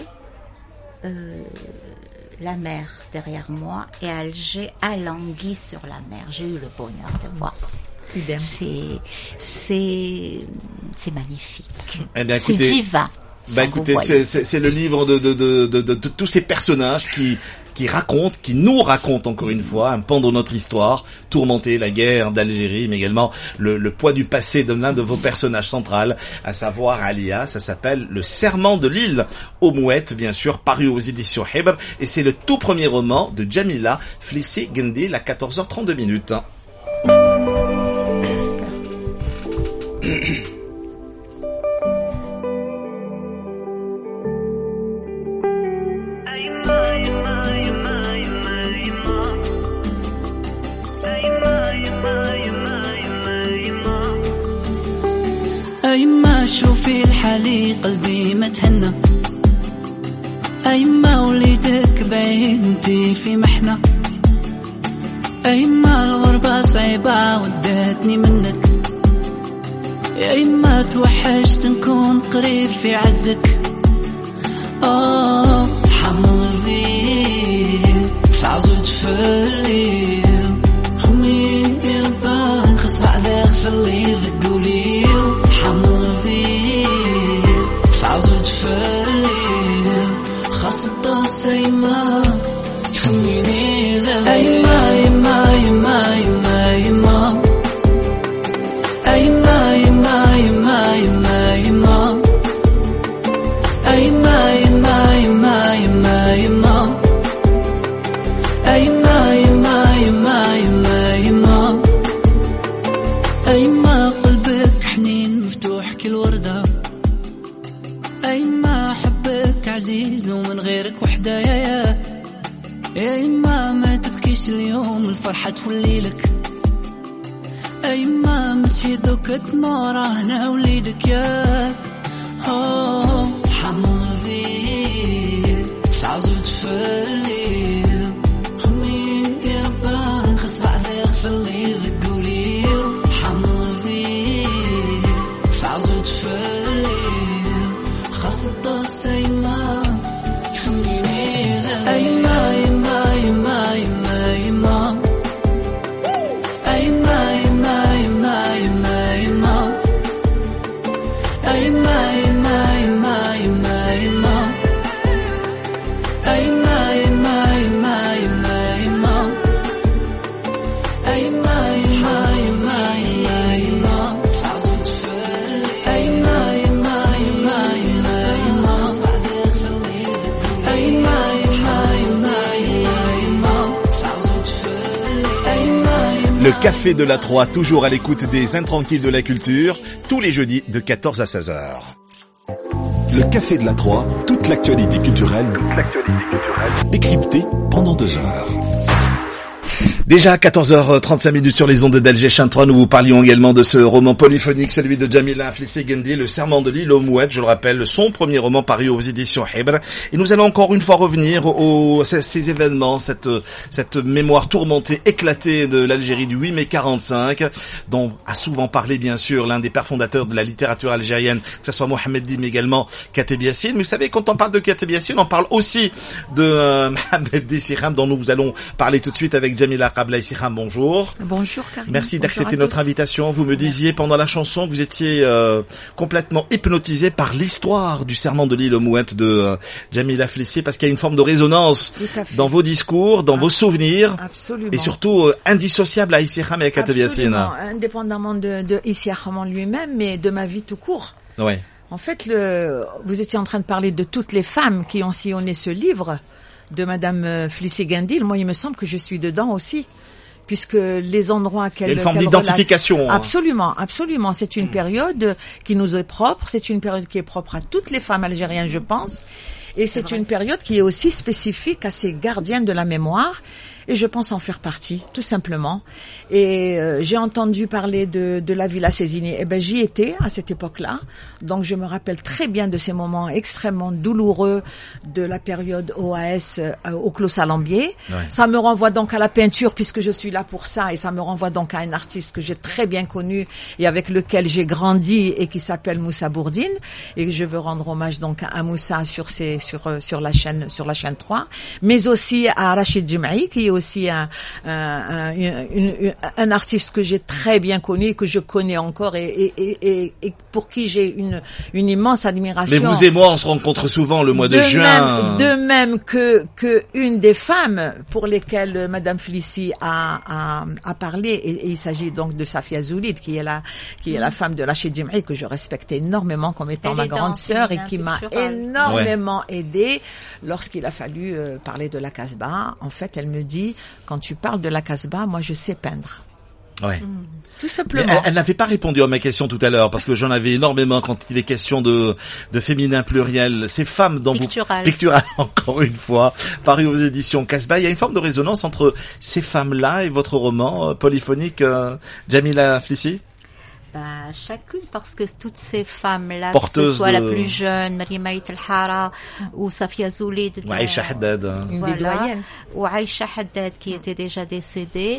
euh, la mer derrière moi, et Alger alangui sur la mer. J'ai eu le bonheur de voir ça. C'est, c'est, c'est magnifique. Eh bien, écoutez, c'est divin. Bah écoutez, c'est, c'est, c'est le livre de, de, de, de, de, de tous ces personnages qui, qui racontent, qui nous racontent encore une fois un pan de notre histoire, tourmentée, la guerre d'Algérie, mais également le, le poids du passé de l'un de vos personnages centrales, à savoir Alia. Ça s'appelle Le serment de l'île aux mouettes, bien sûr, paru aux éditions Hibr, et c'est le tout premier roman de Jamila Flissi-Gendil à quatorze heures trente-deux minutes. أيما شوفي الحالي قلبي ما تهنى أيما وليدك بعيد انتي في محنة أيما الغربة صعيبة ودتني منك يا إما توحشت نكون قريب في عزك آه حمضي تعزو تفلي همي يبان خص بعدك فلي ذقولي حمضي تعزو تفلي خاص الطاس أيما خميني ذا أيما يما يما يما يما أيما يما يما يما يما أيما يما يما يما يما أيما يما يما يما يما أيما قلبك حنين مفتوح كل وردة أيما حبك عزيز ومن غيرك وحدة يا يا يا إما ما تبكيش اليوم الفرحة تولي لك أيما مسحي ذوك دموع هنا وليدك يا أوه حمضي تعزو تفلي همي يبان خص بعدك فلي ذقولي حمضي تعزو تفلي خاص الطاس أيما خميني ذا أيما يما يما يما يما أيما يما يما يما يما أيما يما يما يما يما أيما يما يما يما يما أيما يما يما يما يما تعزو تفلي أيما يما يما يما يما خص بعدك فلي ذقولي أيما يما يما يما يما تعزو تفلي أيما يما. Le Café de la Troie, toujours à l'écoute des Intranquilles de la Culture, tous les jeudis de quatorze à seize heures. Le Café de la Troie, toute l'actualité culturelle, toute l'actualité culturelle, décryptée pendant deux heures. Déjà à quatorze heures trente-cinq minutes sur les ondes d'Alger Chintrois, nous vous parlions également de ce roman polyphonique, celui de Jamila Flissi-Gendi, Le Serment de l'île aux Mouettes, je le rappelle, son premier roman paru aux éditions Hibr. Et nous allons encore une fois revenir aux ces, ces événements, cette cette mémoire tourmentée, éclatée de l'Algérie du huit mai quarante-cinq, dont a souvent parlé bien sûr l'un des pères fondateurs de la littérature algérienne, que ce soit Mohamed Di, mais également Kateb Yassine. Mais vous savez, quand on parle de Kateb Yassine, on parle aussi de euh, Mohamed Di Siham, dont nous allons parler tout de suite avec Jamila Qablaï Siham. Bonjour. Bonjour Karim. Merci Bonjour d'accepter notre invitation. Vous me disiez pendant la chanson que vous étiez euh, complètement hypnotisé par l'histoire du serment de l'île aux Mouettes de euh, Jamila Flissi, parce qu'il y a une forme de résonance dans vos discours, dans ah, vos souvenirs, absolument. Et surtout euh, indissociable à Issiham et à Kateb Yassine. Indépendamment de, de Issiham lui-même, mais de ma vie tout court. Ouais. En fait, le, vous étiez en train de parler de toutes les femmes qui ont sillonné ce livre de Madame Flissi-Gendi. Moi, il me semble que je suis dedans aussi, puisque les endroits qu'elle... Il y a une forme d'identification. Relate, absolument, absolument. C'est une mmh. période qui nous est propre. C'est une période qui est propre à toutes les femmes algériennes, je pense. Et c'est, c'est une période qui est aussi spécifique à ces gardiennes de la mémoire. Et je pense en faire partie, tout simplement. Et euh, j'ai entendu parler de, de la Villa Cézini. Eh ben, j'y étais à cette époque-là. Donc, je me rappelle très bien de ces moments extrêmement douloureux de la période O A S euh, au Clos Salambier. Ouais. Ça me renvoie donc à la peinture, puisque je suis là pour ça. Et ça me renvoie donc à un artiste que j'ai très bien connu et avec lequel j'ai grandi et qui s'appelle Moussa Bourdine. Et je veux rendre hommage donc à Moussa sur ses, sur, euh, sur la chaîne, sur la chaîne trois. Mais aussi à Rachid Djemai, qui est aussi un, un, un, une, une, un artiste que j'ai très bien connu, que je connais encore et, et, et, et pour qui j'ai une, une immense admiration. Mais vous et moi, on se rencontre souvent le mois de, de juin. Même, de même que, que une des femmes pour lesquelles Madame Flissi a, a, a parlé, et, et il s'agit donc de Safia Zoulid, qui est la, qui est la femme de Rachid Djemai, que je respecte énormément comme étant Elle ma grande sœur et qui m'a énormément ouais. aidée lorsqu'il a fallu euh, parler de la Casbah. En fait, elle me dit, quand tu parles de la Casbah, moi je sais peindre. Ouais. Mmh. Tout simplement. Mais elle, elle n'avait pas répondu à ma question tout à l'heure, parce que j'en avais énormément quand il est question de, de féminin pluriel. Ces femmes dont Pictural. vous... Pictural, encore une fois, paru aux éditions Casbah. Il y a une forme de résonance entre ces femmes-là et votre roman euh, polyphonique, euh, Jamila Flissi? Bah, chacune, parce que toutes ces femmes-là, Porteuses que ce soit de... la plus jeune, Maryam Aït El-Hara, ou Safia Zoulid, ou Aïcha Haddad, une voilà, des doyennes, ou Aïcha Haddad qui était déjà décédée,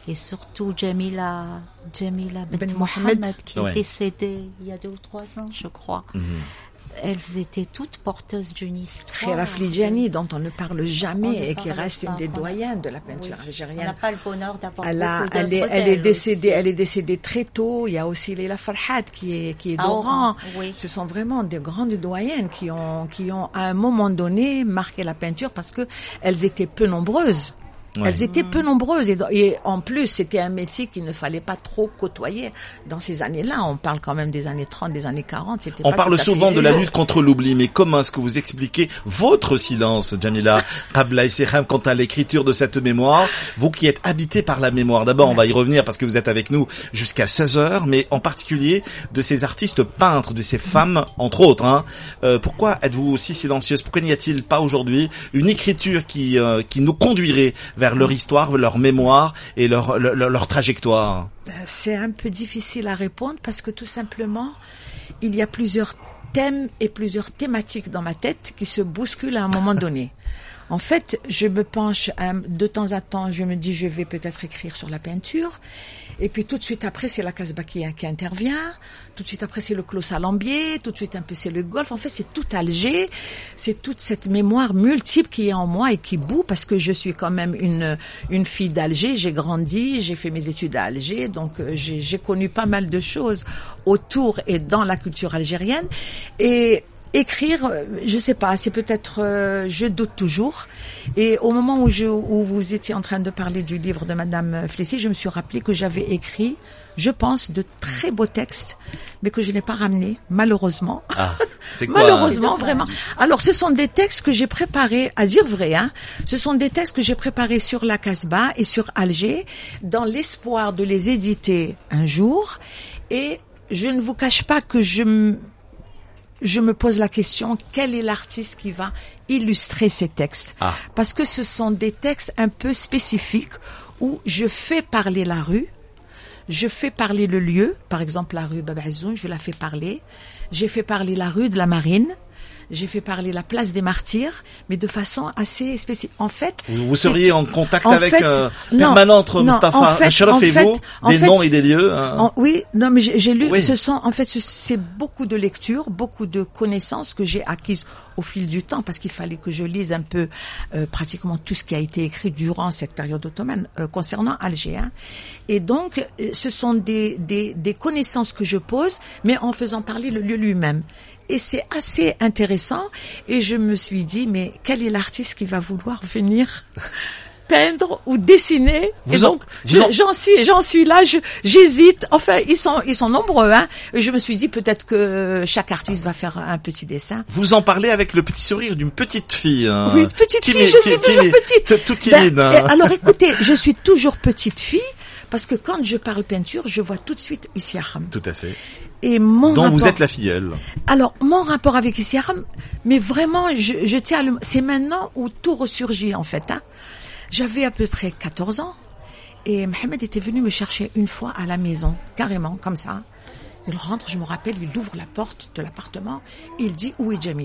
et surtout Jamila, Jamila Ben Ben Mohamed. Mohamed qui Ouais. est décédée il y a deux ou trois ans, je crois. Mhm. Elles étaient toutes porteuses d'une histoire. Khira Flijani, dont on ne parle jamais On ne et qui parle reste pas, une des on a- doyennes de la peinture Oui. On n'a algérienne. pas le bonheur d'avoir Elle, a, beaucoup elle, est, d'œuvres elle est d'elle décédée, aussi. elle est décédée très tôt. Il y a aussi Leila Farhat qui est qui est À d'Oran. Oran, oui. Ce sont vraiment des grandes doyennes qui ont qui ont à un moment donné marqué la peinture parce que elles étaient peu nombreuses. Ouais. Elles étaient peu nombreuses et, et en plus c'était un métier qu'il ne fallait pas trop côtoyer dans ces années-là. On parle quand même des années trente, des années quarante. C'était On pas parle tout à fait souvent de la évident. lutte contre l'oubli, mais comment est-ce que vous expliquez votre silence, Jamila Qabla Essekham, quant à l'écriture de cette mémoire? Vous qui êtes habité par la mémoire. D'abord, on va y revenir parce que vous êtes avec nous jusqu'à seize heures, mais en particulier de ces artistes peintres, de ces femmes, entre autres. Hein. Euh, pourquoi êtes-vous aussi silencieuse? Pourquoi n'y a-t-il pas aujourd'hui une écriture qui euh, qui nous conduirait vers leur histoire, leur mémoire et leur leur, leur trajectoire? C'est un peu difficile à répondre parce que tout simplement, il y a plusieurs thèmes et plusieurs thématiques dans ma tête qui se bousculent à un moment donné. En fait, je me penche hein, de temps à temps, je me dis je vais peut-être écrire sur la peinture. Et puis tout de suite après, c'est la Casbah qui, qui intervient. Tout de suite après, c'est le Clos Salambier. Tout de suite un peu, c'est le Golfe. En fait, c'est tout Alger. C'est toute cette mémoire multiple qui est en moi et qui bout parce que je suis quand même une une fille d'Alger. J'ai grandi, j'ai fait mes études à Alger, donc euh, j'ai, j'ai connu pas mal de choses autour et dans la culture algérienne. Et écrire, euh, je sais pas, c'est peut-être, euh, je doute toujours. Et au moment où je, où vous étiez en train de parler du livre de Madame Flessy, je me suis rappelé que j'avais écrit, je pense, de très beaux textes, mais que je n'ai pas ramenés, malheureusement. Ah, c'est quoi? Malheureusement, vraiment. Alors, ce sont des textes que j'ai préparés, à dire vrai, hein. Ce sont des textes que j'ai préparés sur la Casbah et sur Alger, dans l'espoir de les éditer un jour. Et je ne vous cache pas que je me, je me pose la question, quel est l'artiste qui va illustrer ces textes? Ah. Parce que ce sont des textes un peu spécifiques où je fais parler la rue, je fais parler le lieu, par exemple la rue Bab Azoun, je la fais parler. J'ai fait parler la rue de la Marine. J'ai fait parler la place des Martyrs, mais de façon assez spécifique. En fait, Vous, vous seriez en contact en avec fait, euh, non, permanent entre non, Mustapha en fait, Ashraf en et fait, vous, en des fait, noms et c'est- des lieux. Hein. En- oui, non, mais j'ai, j'ai lu. Oui. Ce sont, en fait, ce- c'est beaucoup de lectures, beaucoup de connaissances que j'ai acquises au fil du temps, parce qu'il fallait que je lise un peu euh, pratiquement tout ce qui a été écrit durant cette période ottomane euh, concernant Alger. Hein. Et donc, euh, ce sont des, des des connaissances que je pose, mais en faisant parler le lieu lui-même. Et c'est assez intéressant. Et je me suis dit, mais quel est l'artiste qui va vouloir venir peindre ou dessiner? Vous Et en- donc, vous je- en- j'en suis, j'en suis là. Je, j'hésite. Enfin, ils sont, ils sont nombreux. Hein. Et je me suis dit, peut-être que chaque artiste va faire un petit dessin. Vous en parlez avec le petit sourire d'une petite fille. Hein. Oui, petite fille. Timide, Je suis toujours timide, petite. tout- Tout timide. Ben, hein. et alors, écoutez, je suis toujours petite fille parce que quand je parle peinture, je vois tout de suite Issiaham. Tout à fait. Et mon Dont rapport... vous êtes la filleule. Alors, mon rapport avec Issiaham, mais vraiment, je, je tiens à le... C'est maintenant où tout ressurgit, en fait. Hein. J'avais à peu près quatorze ans et Mohamed était venu me chercher une fois à la maison, carrément, comme ça. Il rentre, je me rappelle, il ouvre la porte de l'appartement, il dit « Où est Jamila ?»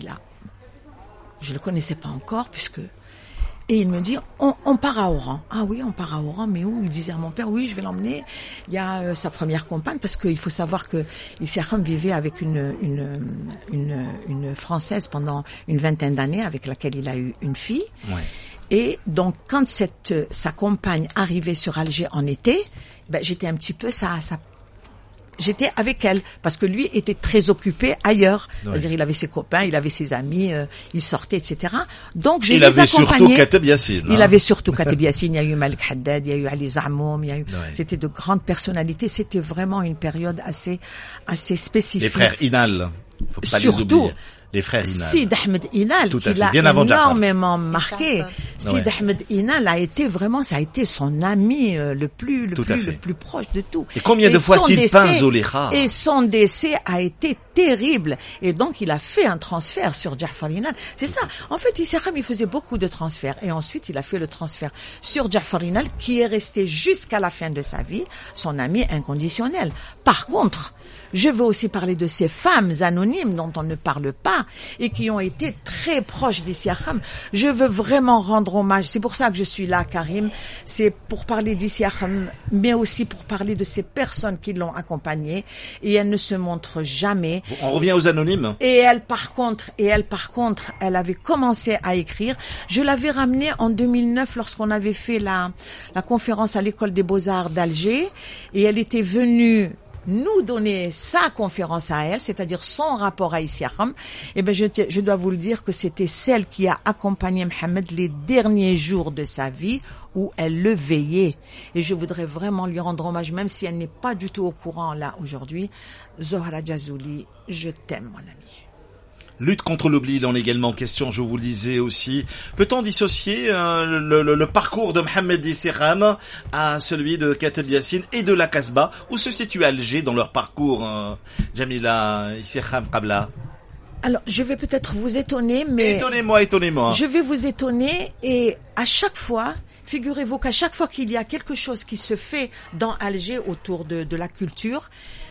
Je le connaissais pas encore, puisque... Et il me dit, on, on part à Oran. Ah oui, on part à Oran, mais où? Il disait à mon père, oui, je vais l'emmener. Il y a euh, sa première compagne, parce qu'il faut savoir que Issiaham vivait avec une, une, une, une Française pendant une vingtaine d'années, avec laquelle il a eu une fille. Ouais. Et donc, quand cette, sa compagne arrivait sur Alger en été, ben, j'étais un petit peu sa, sa J'étais avec elle parce que lui était très occupé ailleurs. Ouais. C'est-à-dire, il avait ses copains, il avait ses amis, euh, il sortait, et cetera. Donc, je Il les avait surtout accompagnais. Kateb Yassine. Il hein. avait surtout Kateb Yassine, il y a eu Malik Haddad, il y a eu Ali Zamoum, il y a eu, Ouais. c'était de grandes personnalités. C'était vraiment une période assez, assez spécifique. Les frères Inal. Faut pas Surtout, les oublier. Les frères Inal. Sid Ahmed Inal, Tout à qui fait. l'a Bien avant Jafar. énormément marqué. Jafar. Sid Ouais. Ahmed Inal a été vraiment, ça a été son ami euh, le plus, le Tout à plus, fait. le plus proche de tout. Et combien de Et fois son a-t-il décès- peint Zoléha? Et son décès a été terrible. Et donc, il a fait un transfert sur Ja'far Inan. C'est ça. En fait, Issacham, il faisait beaucoup de transferts. Et ensuite, il a fait le transfert sur Ja'far Inan, qui est resté jusqu'à la fin de sa vie son ami inconditionnel. Par contre, je veux aussi parler de ces femmes anonymes dont on ne parle pas et qui ont été très proches d'Issacham. Je veux vraiment rendre hommage. C'est pour ça que je suis là, Karim. C'est pour parler d'Issacham, mais aussi pour parler de ces personnes qui l'ont accompagné. Et elles ne se montrent jamais. On revient aux anonymes. Et elle, par contre, et elle, par contre, elle avait commencé à écrire. Je l'avais ramenée en deux mille neuf lorsqu'on avait fait la, la conférence à l'école des Beaux-Arts d'Alger. Et elle était venue nous donner sa conférence à elle, c'est-à-dire son rapport à Issacham. Eh ben, je, je dois vous le dire que c'était celle qui a accompagné Mohamed les derniers jours de sa vie où elle le veillait. Et je voudrais vraiment lui rendre hommage, même si elle n'est pas du tout au courant là aujourd'hui. Zohra Jazouli, je t'aime, mon ami. Lutte contre l'oubli, il en est également question, je vous le disais aussi. Peut-on dissocier euh, le, le, le parcours de Mohamed Issacham à celui de Kateb Yassine et de la Kasbah? Où se situe Alger dans leur parcours, euh, Jamila Issacham Qabla? Alors, je vais peut-être vous étonner, mais... Étonnez-moi, étonnez-moi. Je vais vous étonner et à chaque fois... Figurez-vous qu'à chaque fois qu'il y a quelque chose qui se fait dans Alger autour de, de la culture,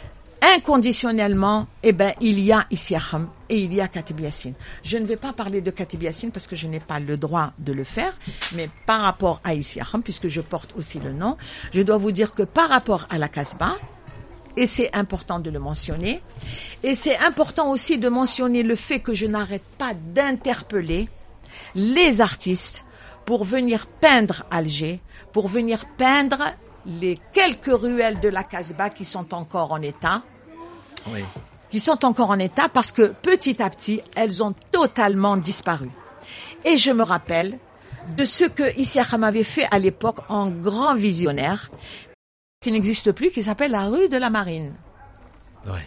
inconditionnellement, eh ben, il y a Issacham et il y a Kateb Yassine. Je ne vais pas parler de Kateb Yassine parce que je n'ai pas le droit de le faire, mais par rapport à Issacham, puisque je porte aussi le nom, je dois vous dire que par rapport à la Kasbah, et c'est important de le mentionner, et c'est important aussi de mentionner le fait que je n'arrête pas d'interpeller les artistes pour venir peindre Alger, pour venir peindre les quelques ruelles de la Kasbah qui sont encore en état, oui. qui sont encore en état parce que petit à petit, elles ont totalement disparu. Et je me rappelle de ce que Issacham avait fait à l'époque en grand visionnaire, qui n'existe plus, qui s'appelle la rue de la Marine. Oui.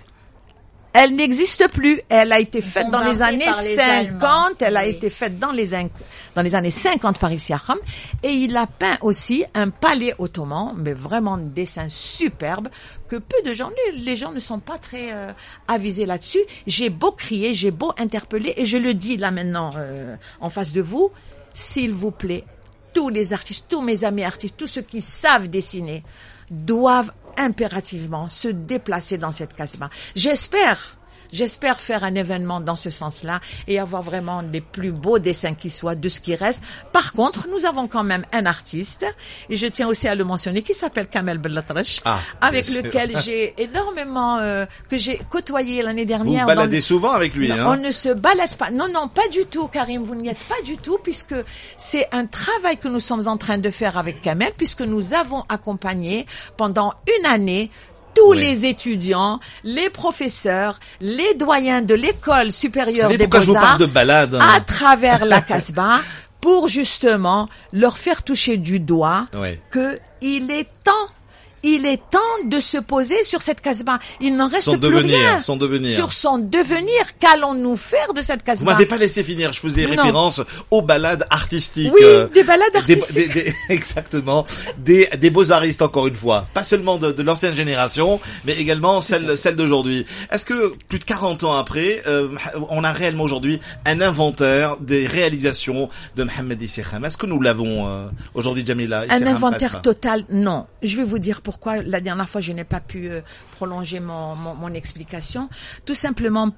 Elle n'existe plus. Elle a été faite dans les années les cinquante. Elle a oui. été faite dans les dans les années cinquante par Issacham. Et il a peint aussi un palais ottoman, mais vraiment un dessin superbe que peu de gens, les gens ne sont pas très euh, avisés là-dessus. J'ai beau crier, j'ai beau interpeller, et je le dis là maintenant euh, en face de vous, s'il vous plaît, tous les artistes, tous mes amis artistes, tous ceux qui savent dessiner, doivent impérativement se déplacer dans cette Kasbah. J'espère, j'espère faire un événement dans ce sens-là et avoir vraiment les plus beaux dessins qui soient de ce qui reste. Par contre, nous avons quand même un artiste, et je tiens aussi à le mentionner, qui s'appelle Kamel Bellatrache, ah, avec lequel j'ai énormément, euh, que j'ai côtoyé l'année dernière. Vous vous baladez souvent avec lui, non, hein? On ne se balade pas. Non, non, pas du tout, Karim. Vous n'y êtes pas du tout, puisque c'est un travail que nous sommes en train de faire avec Kamel, puisque nous avons accompagné pendant une année tous oui. les étudiants, les professeurs, les doyens de l'école supérieure des Beaux-Arts, je vous parle de balade, hein. à travers la Kasbah, pour justement leur faire toucher du doigt oui. que il est temps, il est temps de se poser sur cette Kasbah. Il n'en reste son plus devenir, rien son devenir. sur son devenir. Qu'allons-nous faire de cette Kasbah? Vous m'avez pas laissé finir. Je faisais non. référence aux balades artistiques. Oui, euh, des balades artistiques. Des, des, des, exactement. Des, des beaux-artistes, encore une fois. Pas seulement de, de l'ancienne génération, mais également celle, celle d'aujourd'hui. Est-ce que, plus de quarante ans après, euh, on a réellement aujourd'hui un inventaire des réalisations de Mohamed Issacham? Est-ce que nous l'avons euh, aujourd'hui, Jamila? Un inventaire total? Non. Je vais vous dire pourquoi la dernière fois je n'ai pas pu euh, prolonger mon, mon, mon explication. Tout simplement,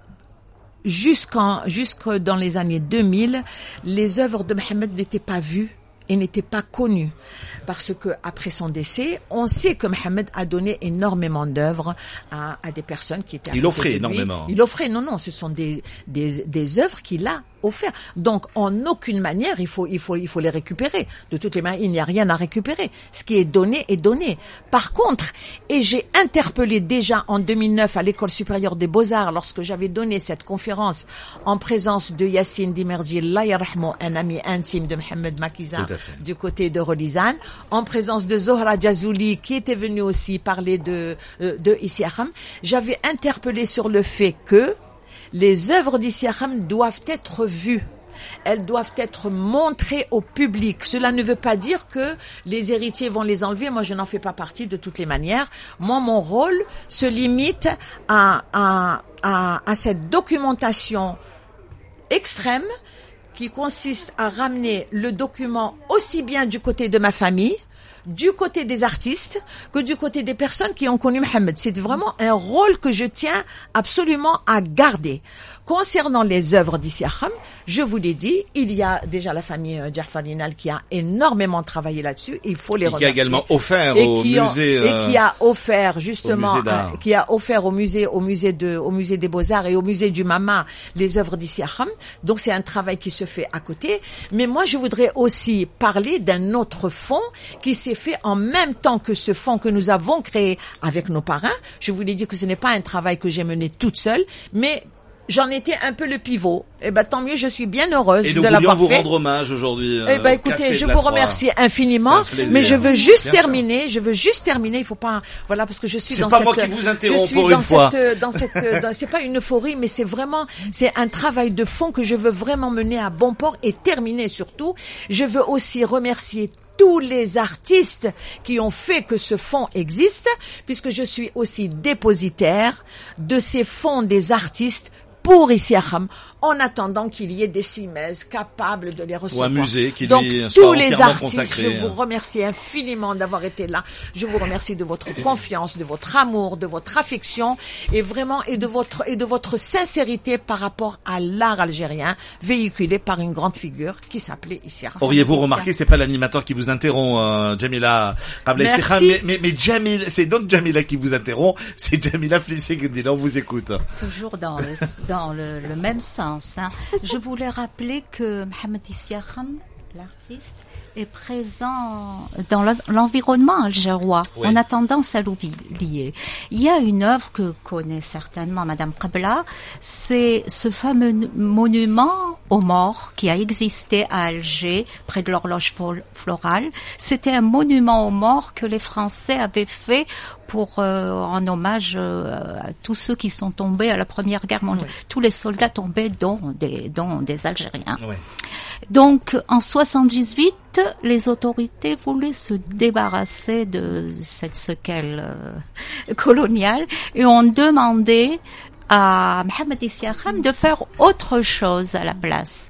jusqu'en jusque dans les années deux mille, les œuvres de Mohamed n'étaient pas vues et n'étaient pas connues, parce que après son décès, on sait que Mohamed a donné énormément d'œuvres à, à des personnes qui étaient. Il offrait énormément. Il offrait, non, non, ce sont des des des œuvres qu'il a offert. Donc, en aucune manière, il faut, il faut, il faut les récupérer. De toutes les manières, il n'y a rien à récupérer. Ce qui est donné est donné. Par contre, et j'ai interpellé déjà en deux mille neuf à l'École supérieure des Beaux-Arts, lorsque j'avais donné cette conférence en présence de Yassine Dimerdi, Allah yarahmou, un ami intime de Mohamed Makiza, du côté de Rolizane, en présence de Zohra Jazouli, qui était venue aussi parler de, euh, de Issacham. J'avais interpellé sur le fait que les œuvres d'Issacham doivent être vues. elles doivent être montrées au public. Cela ne veut pas dire que les héritiers vont les enlever. Moi, je n'en fais pas partie de toutes les manières. Moi, mon rôle se limite à, à, à, à cette documentation extrême qui consiste à ramener le document aussi bien du côté de ma famille, du côté des artistes, que du côté des personnes qui ont connu Mohamed. C'est vraiment un rôle que je tiens absolument à garder. Concernant les œuvres d'Issiakham, je vous l'ai dit, il y a déjà la famille euh, Jafar Linal qui a énormément travaillé là-dessus. Il faut les et remercier. qui a également offert et au qui ont- musée, euh, et qui a offert justement, au musée d'art. euh, qui a offert au musée, au musée de, au musée des Beaux-Arts et au musée du Mama les œuvres d'Issiakham. Donc c'est un travail qui se fait à côté. Mais moi, je voudrais aussi parler d'un autre fonds qui s'est fait en même temps que ce fonds que nous avons créé avec nos parrains. Je vous l'ai dit que ce n'est pas un travail que j'ai mené toute seule, mais j'en étais un peu le pivot. Et ben tant mieux, je suis bien heureuse Et de nous voulions l'avoir vous fait. rendre hommage aujourd'hui. Eh ben euh, écoutez, Café je de la vous Troie. remercie C'est infiniment, un plaisir. mais je veux juste Bien sûr. terminer, je veux juste terminer, il faut pas, voilà, parce que je suis C'est dans pas cette, moi qui vous interromps je suis pour dans une fois. cette, dans cette, dans- c'est pas une euphorie, mais c'est vraiment, c'est un travail de fond que je veux vraiment mener à bon port et terminer surtout. Je veux aussi remercier tous les artistes qui ont fait que ce fonds existe, puisque je suis aussi dépositaire de ces fonds des artistes pour Issiakham, en attendant qu'il y ait des CIMES capables de les recevoir. Ou un musée qui Donc, lui soit tous les entièrement artistes, consacré. je vous remercie infiniment d'avoir été là. Je vous remercie de votre confiance, de votre amour, de votre affection et vraiment et de votre et de votre sincérité par rapport à l'art algérien véhiculé par une grande figure qui s'appelait Issiakham. Auriez-vous remarqué, c'est pas l'animateur qui vous interrompt, euh, Jamila Qabla Merci. Issiakham, mais, mais, mais Jamil, c'est donc Jamila qui vous interrompt, c'est Jamila Flissi-Gendine, on vous écoute. Toujours dans le, dans le, le même sens. Hein. Je voulais rappeler que Mohamed Issiakham, l'artiste, est présent dans l'en- l'environnement algérois. Oui. On a tendance à l'oublier. Il y a une œuvre que connaît certainement Madame Qabla, c'est ce fameux n- monument aux morts qui a existé à Alger, près de l'horloge fol- florale. C'était un monument aux morts que les Français avaient fait pour euh, en hommage euh, à tous ceux qui sont tombés à la Première Guerre mondiale. Tous les soldats tombés, dont des, dont des Algériens. Ouais. Donc, en soixante-dix-huit, les autorités voulaient se débarrasser de cette séquelle euh, coloniale et ont demandé à Mohamed Issiakham de faire autre chose à la place.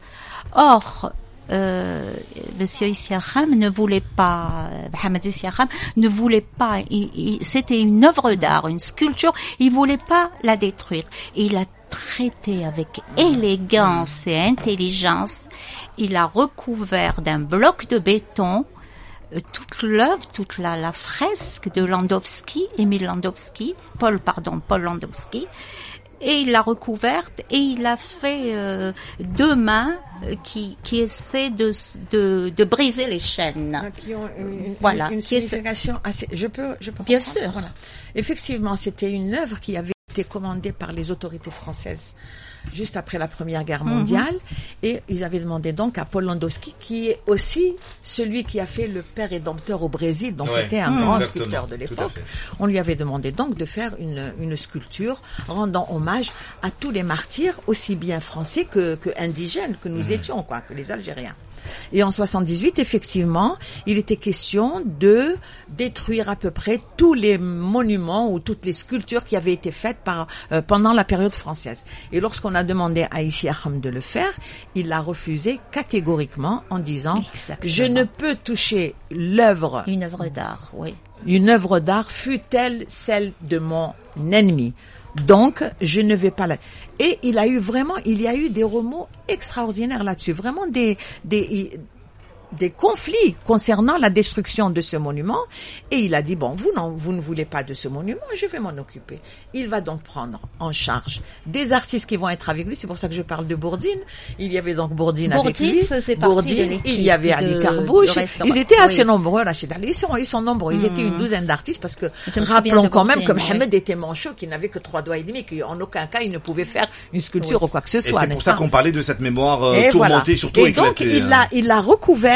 Or, euh, Monsieur Issiakham ne voulait pas, Mohamed Issiakham ne voulait pas, il, il, c'était une œuvre d'art, une sculpture, il voulait pas la détruire. Et il a traité avec élégance et intelligence. Il a recouvert d'un bloc de béton euh, toute l'œuvre, toute la, la fresque de Landowski, Émile Landowski, Paul, pardon, Paul Landowski, et il l'a recouverte et il a fait euh, deux mains euh, qui, qui essaient de, de, de briser les chaînes. Qui ont une, une- Voilà. une Qui est- signification assez, je peux, je peux Bien comprendre. sûr. Voilà. Effectivement, c'était une œuvre qui avait été commandée par les autorités françaises juste après la Première Guerre mondiale, mm-hmm. et ils avaient demandé donc à Paul Landowski, qui est aussi celui qui a fait le Père Rédempteur au Brésil, donc Ouais, c'était un mmh, grand exactement, sculpteur de tout à l'époque. fait. On lui avait demandé donc de faire une, une sculpture rendant hommage à tous les martyrs, aussi bien français que, que indigènes, que nous mmh. étions, quoi, que les Algériens. Et en soixante-dix-huit, effectivement, il était question de détruire à peu près tous les monuments ou toutes les sculptures qui avaient été faites par, euh, pendant la période française. Et lorsqu'on a demandé à Issiakham de le faire, il a refusé catégoriquement en disant Exactement. « Je ne peux toucher l'œuvre, Une œuvre d'art, oui. une œuvre d'art, fût-elle celle de mon ennemi. Donc, je ne vais pas la... » Et il a eu vraiment, il y a eu des remous extraordinaires là-dessus. Vraiment des, des, des conflits concernant la destruction de ce monument. Et il a dit, bon, vous, non, vous ne voulez pas de ce monument, je vais m'en occuper. Il va donc prendre en charge des artistes qui vont être avec lui. C'est pour ça que je parle de Bourdine. Il y avait donc Bourdine, avec Bourdine lui. faisait partie Bourdine, de l'équipe il y avait Ali de- Carbouche. du restaurant. Ils étaient assez Oui. nombreux, Rachid Ali. Ils sont, ils sont nombreux. Ils Hmm. étaient une douzaine d'artistes parce que, Je me souviens rappelons de quand même que Bourdine, Mohamed oui. était manchot, qui n'avait que trois doigts et demi, qu'en aucun cas il ne pouvait faire une sculpture Oui. ou quoi que ce Et soit. c'est pour n'est-ce ça pas qu'on parlait de cette mémoire euh, Et tourmentée, voilà. surtout Et donc éclatée. il hein. l'a, il l'a recouvert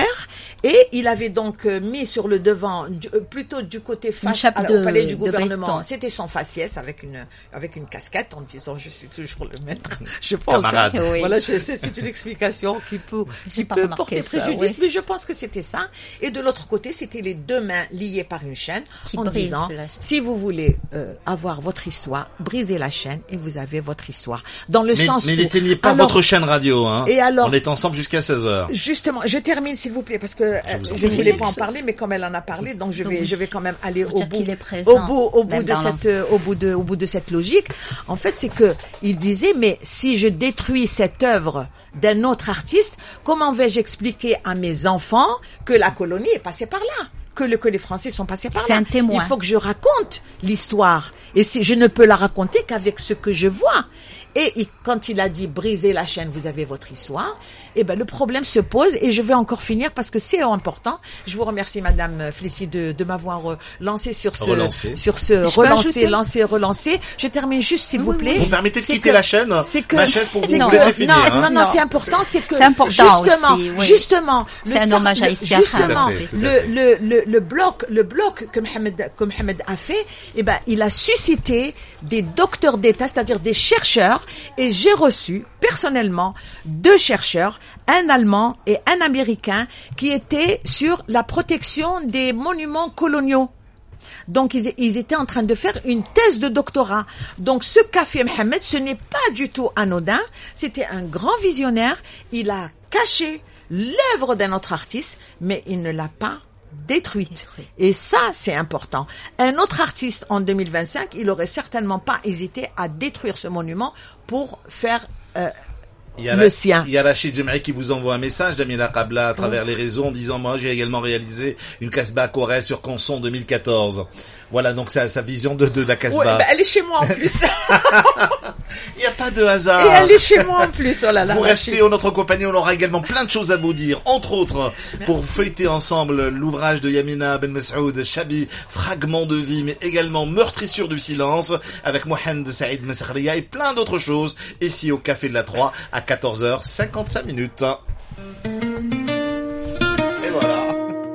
vert. Et il avait donc euh, mis sur le devant, du, euh, plutôt du côté face chape à, de- au palais du de gouvernement, béton. c'était son faciès avec une avec une casquette en disant je suis toujours le maître. Je pense. Camarade. hein. Oui. Voilà, je sais, c'est une explication qui peut J'ai qui pas peut remarqué porter ça, préjudice, oui. mais je pense que c'était ça. Et de l'autre côté, c'était les deux mains liées par une chaîne Qui en brise disant la chaîne. si vous voulez euh, avoir votre histoire, brisez la chaîne et vous avez votre histoire. Dans le Mais, sens mais où n'éteignez pas alors, votre chaîne radio, hein. Et alors- On est ensemble jusqu'à seize heures. Justement, je termine s'il vous plaît parce que euh, vous en je ne prie. voulais pas en parler, mais comme elle en a parlé, donc je vais, Donc, je vais quand même aller faut au dire bout, qu'il est présent, au bout, au bout même de dans cette, euh, au bout de, au bout de cette logique. En fait, c'est que il disait, mais si je détruis cette œuvre d'un autre artiste, comment vais-je expliquer à mes enfants que la colonie est passée par là? Que, le, que les Français sont passés par C'est là. un témoin. Il faut que je raconte l'histoire. Et si je ne peux la raconter qu'avec ce que je vois. Et il- quand il a dit briser la chaîne, vous avez votre histoire, eh ben le problème se pose. Et je vais encore finir parce que c'est important. Je vous remercie, Madame Félicie, de, de m'avoir euh, lancé sur ce, Relancé. sur ce peux relancer, ajouter lancer, relancer. Je termine juste, s'il vous plaît. Vous me permettez de C'est quitter que- la chaîne, c'est que, ma chaise, pour vous c'est Non, que- laisser finir, Non, hein. non, non, Non. c'est important, c'est que C'est important justement, aussi, oui. justement, C'est le un cer- hommage à le- Istiakhar. justement, Tout à fait, tout à le, fait. le, le, le bloc, le bloc que Mohamed, que Mohamed a fait, eh ben, il a suscité des docteurs d'État, c'est-à-dire des chercheurs, et j'ai reçu, personnellement, deux chercheurs, un Allemand et un Américain, qui étaient sur la protection des monuments coloniaux. Donc, ils, ils étaient en train de faire une thèse de doctorat. Donc, ce qu'a fait Mohamed, ce n'est pas du tout anodin. C'était un grand visionnaire. Il a caché l'œuvre d'un autre artiste, mais il ne l'a pas détruite. Détruite. Et ça, c'est important. Un autre artiste, en deux mille vingt-cinq, il aurait certainement pas hésité à détruire ce monument pour faire... euh, Il y a le la- sien. Il y a Rachid Jemri qui vous envoie un message d'Amina Qabla à travers les réseaux en disant moi j'ai également réalisé une Casbah aquarelle sur Canson deux mille quatorze. Voilà donc sa, sa vision de, de la Casbah. Ouais, ben, elle est chez moi en plus. Il n'y a pas de hasard. Et elle est chez moi en plus. Oh là là. Vous Rachid. restez en notre compagnie, on aura également plein de choses à vous dire, entre autres, pour feuilleter ensemble l'ouvrage de Yamina Ben Messoud, Chabi, Fragment de vie, mais également Meurtrissure du silence, avec Mohamed Saïd Messakhria et plein d'autres choses, ici au Café de la Troie, à quatorze heures cinquante-cinq minutes. Et voilà.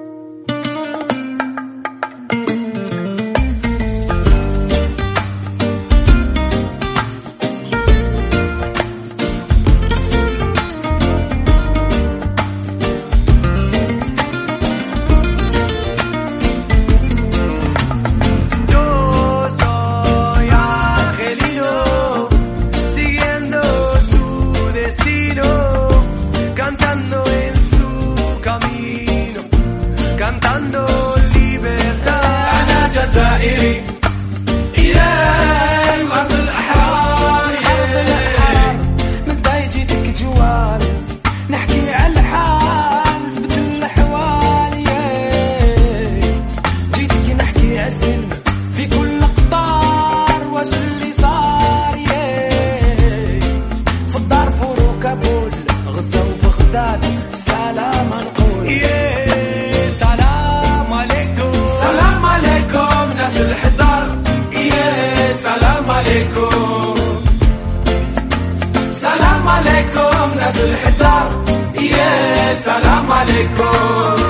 Yo soy Angelino, siguiendo su destino, cantando en su camino, cantando libertad. أنا جزائري يا أرض الأحرار من جيتك جوال نحكي على الحال تبدل الأحوال جيتك نحكي عالسن في كل قطار واش اللي صار في الدارفور وكابول غزة وبغداد سلام نقول سلام عليكم سلام عليكم ناس الحضار سلام عليكم سلام عليكم ناس الحضار سلام عليكم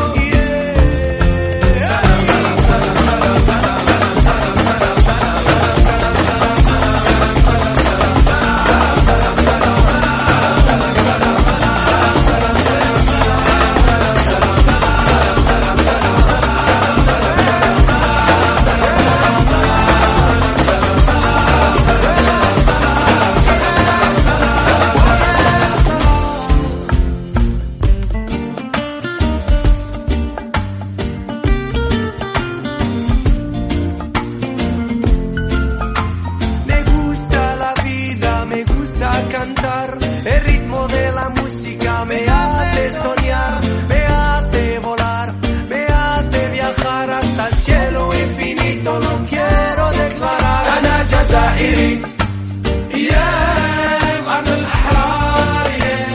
Me gusta la vida, me gusta cantar, el ritmo de la música me hace soñar, me hace volar, me hace viajar hasta el cielo infinito, lo quiero declarar. أنا جزائري يا أرض الأحرار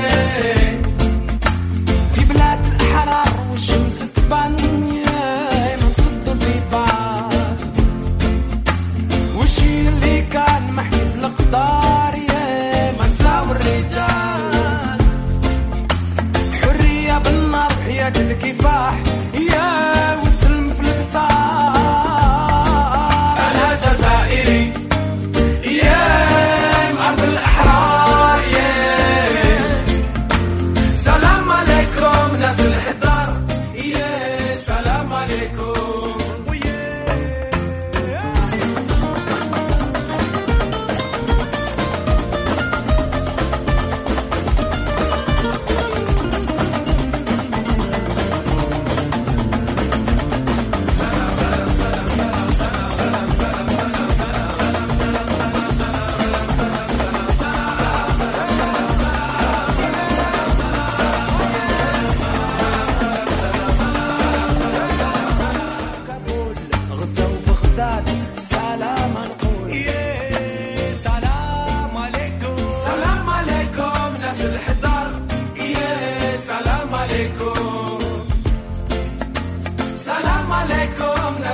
في بلاد الحرار والشمس تبان يا منصب الضباب وشي اللي كان محكي في القدار يا ما نساو الرجال حرية بالنار حياة الك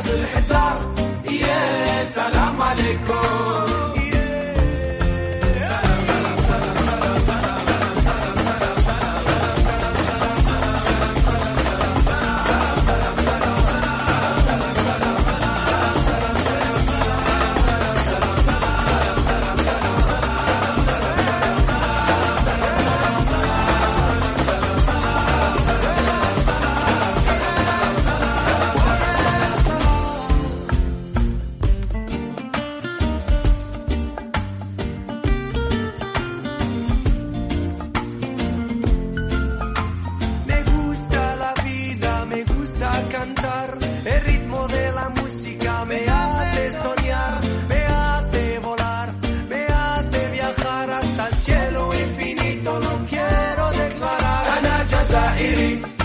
ناس الحضار يا سلام عليكم Iri